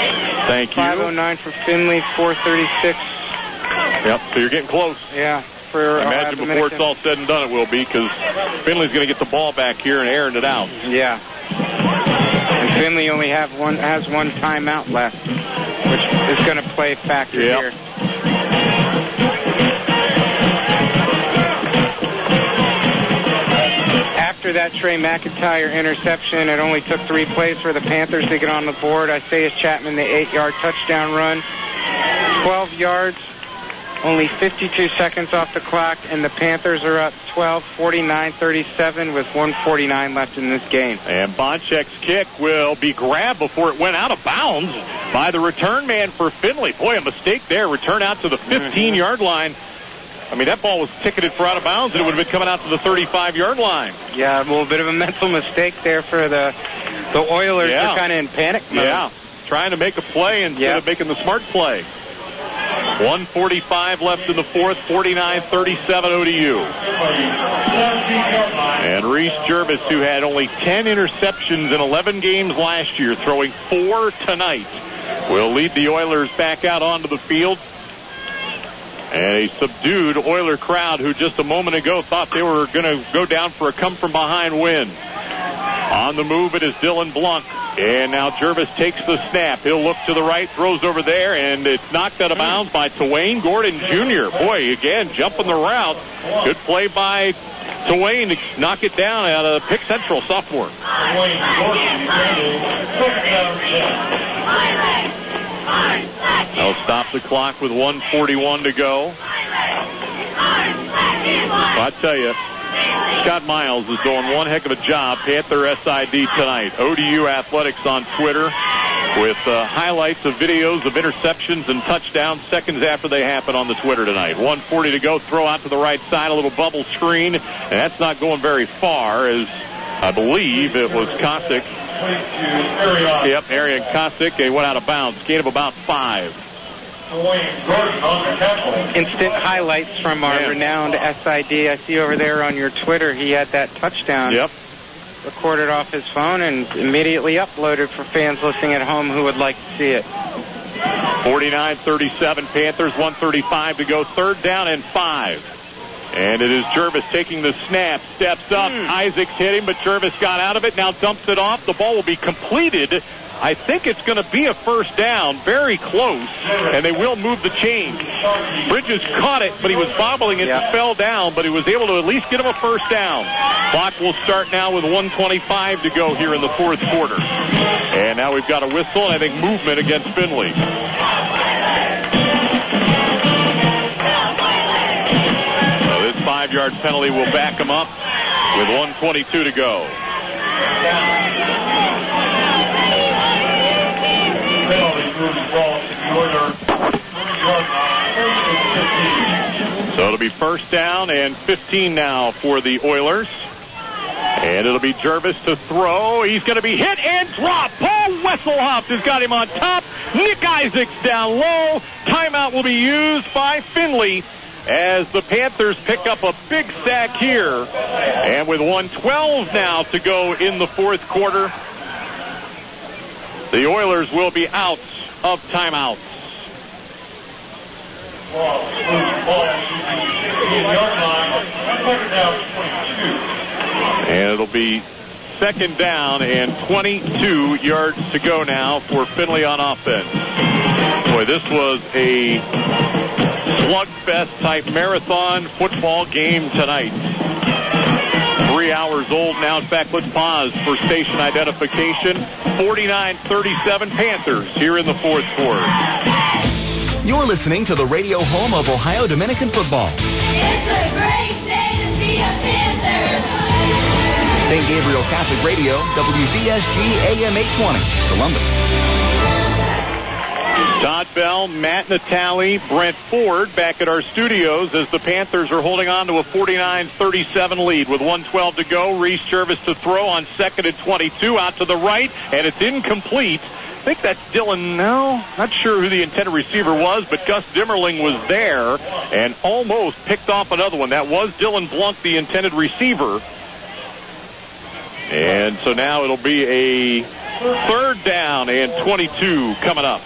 Speaker 1: Thank you.
Speaker 2: 5:09 for Finley, 4:36.
Speaker 1: Yep, so you're getting close.
Speaker 2: Yeah. for
Speaker 1: I imagine before it's all said and done it will be, because Finley's going to get the ball back here and airing it out.
Speaker 2: Yeah. And Finley only has one timeout left, which is going to play a factor here. After that Trey McIntyre interception, it only took 3 plays for the Panthers to get on the board. Isaiah Chapman, the 8-yard touchdown run. 12 yards, only 52 seconds off the clock, and the Panthers are up 12, 49-37 with 1:49 left in this game.
Speaker 1: And Bonchek's kick will be grabbed before it went out of bounds by the return man for Finley. Boy, a mistake there. Return out to the 15-yard line. I mean, that ball was ticketed for out of bounds, and it would have been coming out to the 35-yard line.
Speaker 2: Yeah, a little bit of a mental mistake there for the Oilers.
Speaker 1: Yeah.
Speaker 2: They're kind of in panic mode.
Speaker 1: Yeah, trying to make a play instead of making the smart play. 1:45 left in the fourth, 49-37 ODU. And Reese Jervis, who had only 10 interceptions in 11 games last year, throwing 4 tonight, will lead the Oilers back out onto the field. And a subdued Oiler crowd who just a moment ago thought they were going to go down for a come-from-behind win. On the move, it is Dylan Blanc. And now Jervis takes the snap. He'll look to the right, throws over there, and it's knocked out of bounds by Twain Gordon Jr. Boy, again, jumping the route. Good play by Twain to knock it down out of Pick Central sophomore. They'll stop the clock with 1:41 to go. I tell you, Scott Miles is doing one heck of a job, Panther SID tonight. ODU Athletics on Twitter with highlights of videos of interceptions and touchdowns seconds after they happen on the Twitter tonight. 1:40 to go, throw out to the right side, a little bubble screen, and that's not going very far, as I believe it was Kosick. Yep, Arian Kosick. They went out of bounds. Gain of about 5.
Speaker 2: Instant highlights from our renowned SID. I see over there on your Twitter he had that touchdown.
Speaker 1: Yep.
Speaker 2: Recorded off his phone and immediately uploaded for fans listening at home who would like to see it.
Speaker 1: 49-37 Panthers, 1:35 to go. 3rd down and 5. And it is Jervis taking the snap, steps up. Isaacs hit him, but Jervis got out of it, now dumps it off. The ball will be completed. I think it's going to be a first down, very close, and they will move the chains. Bridges caught it, but he was bobbling it and fell down, but he was able to at least get him a first down. Clock will start now with 1:25 to go here in the 4th quarter. And now we've got a whistle, and I think movement against Finley. So this 5-yard penalty will back him up with 1:22 to go. So it'll be first down and 15 now for the Oilers. And it'll be Jervis to throw. He's going to be hit and dropped. Paul Wesselhoff has got him on top. Nick Isaacs down low. Timeout will be used by Finley as the Panthers pick up a big sack here. And with 1:12 now to go in the 4th quarter, the Oilers will be out of timeouts. And it'll be 2nd down and 22 yards to go now for Finley on offense. Boy, this was a slugfest type marathon football game tonight. 3 hours old now. In fact, let's pause for station identification. 49-37 Panthers here in the 4th quarter.
Speaker 11: You're listening to the radio home of Ohio Dominican football.
Speaker 12: It's a great day to be a Panther.
Speaker 11: St. Gabriel Catholic Radio, WVSG AM 820, Columbus.
Speaker 1: Todd Bell, Matt Natale, Brent Ford back at our studios as the Panthers are holding on to a 49-37 lead with 1:12 to go. Reese Jervis to throw on 2nd and 22 out to the right, and it's incomplete. I think that's Dylan. No, not sure who the intended receiver was, but Gus Dimmerling was there and almost picked off another one. That was Dylan Blanc, the intended receiver. And so now it'll be a 3rd down and 22 coming up.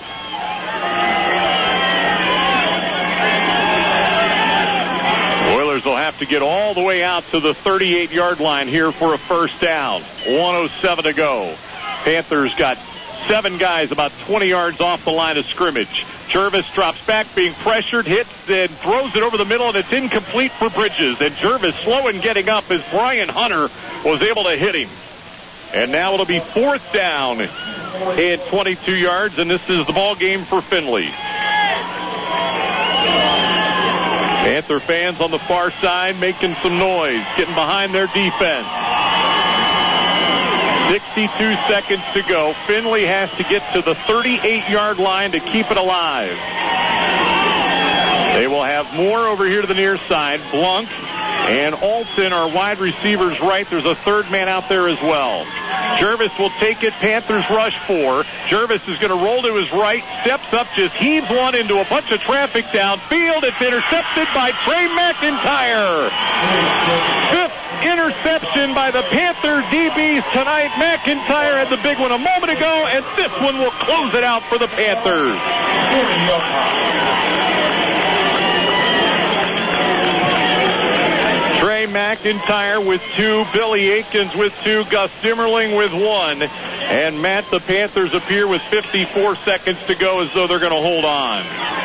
Speaker 1: to get all the way out to the 38-yard line here for a first down. 1:07 to go. Panthers got 7 guys about 20 yards off the line of scrimmage. Jervis drops back, being pressured, hits, then throws it over the middle, and it's incomplete for Bridges. And Jervis slow in getting up as Brian Hunter was able to hit him. And now it'll be 4th down at 22 yards, and this is the ball game for Findlay. Panther fans on the far side making some noise, getting behind their defense. 62 seconds to go. Findlay has to get to the 38-yard line to keep it alive. They will have Moore over here to the near side. Blunk and Alton are wide receivers right. There's a third man out there as well. Jervis will take it. Panthers rush 4. Jervis is going to roll to his right, steps up, just heaves one into a bunch of traffic downfield. It's intercepted by Trey McIntyre. 5th interception by the Panther DBs tonight. McIntyre had the big one a moment ago, and this one will close it out for the Panthers. Trey McIntyre with 2, Billy Aikens with 2, Gus Zimmerling with 1. And Matt, the Panthers appear with 54 seconds to go as though they're going to hold on.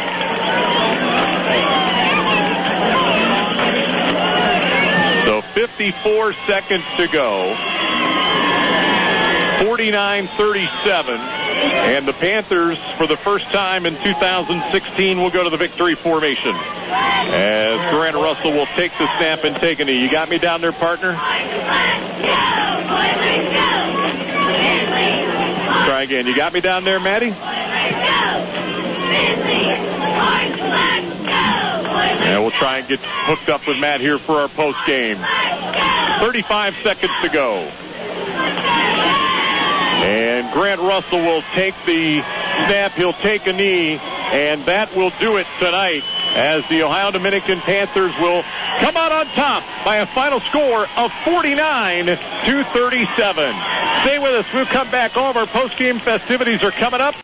Speaker 1: So 54 seconds to go. 49-37. And the Panthers, for the first time in 2016, will go to the victory formation. As Grant Russell will take the snap and take a knee. You got me down there, partner? Try again. You got me down there, Maddie? And we'll try and get hooked up with Matt here for our post game. 35 seconds to go. And Grant Russell will take the snap. He'll take a knee, and that will do it tonight as the Ohio Dominican Panthers will come out on top by a final score of 49-37. Stay with us. We'll come back. All of our post-game festivities are coming up.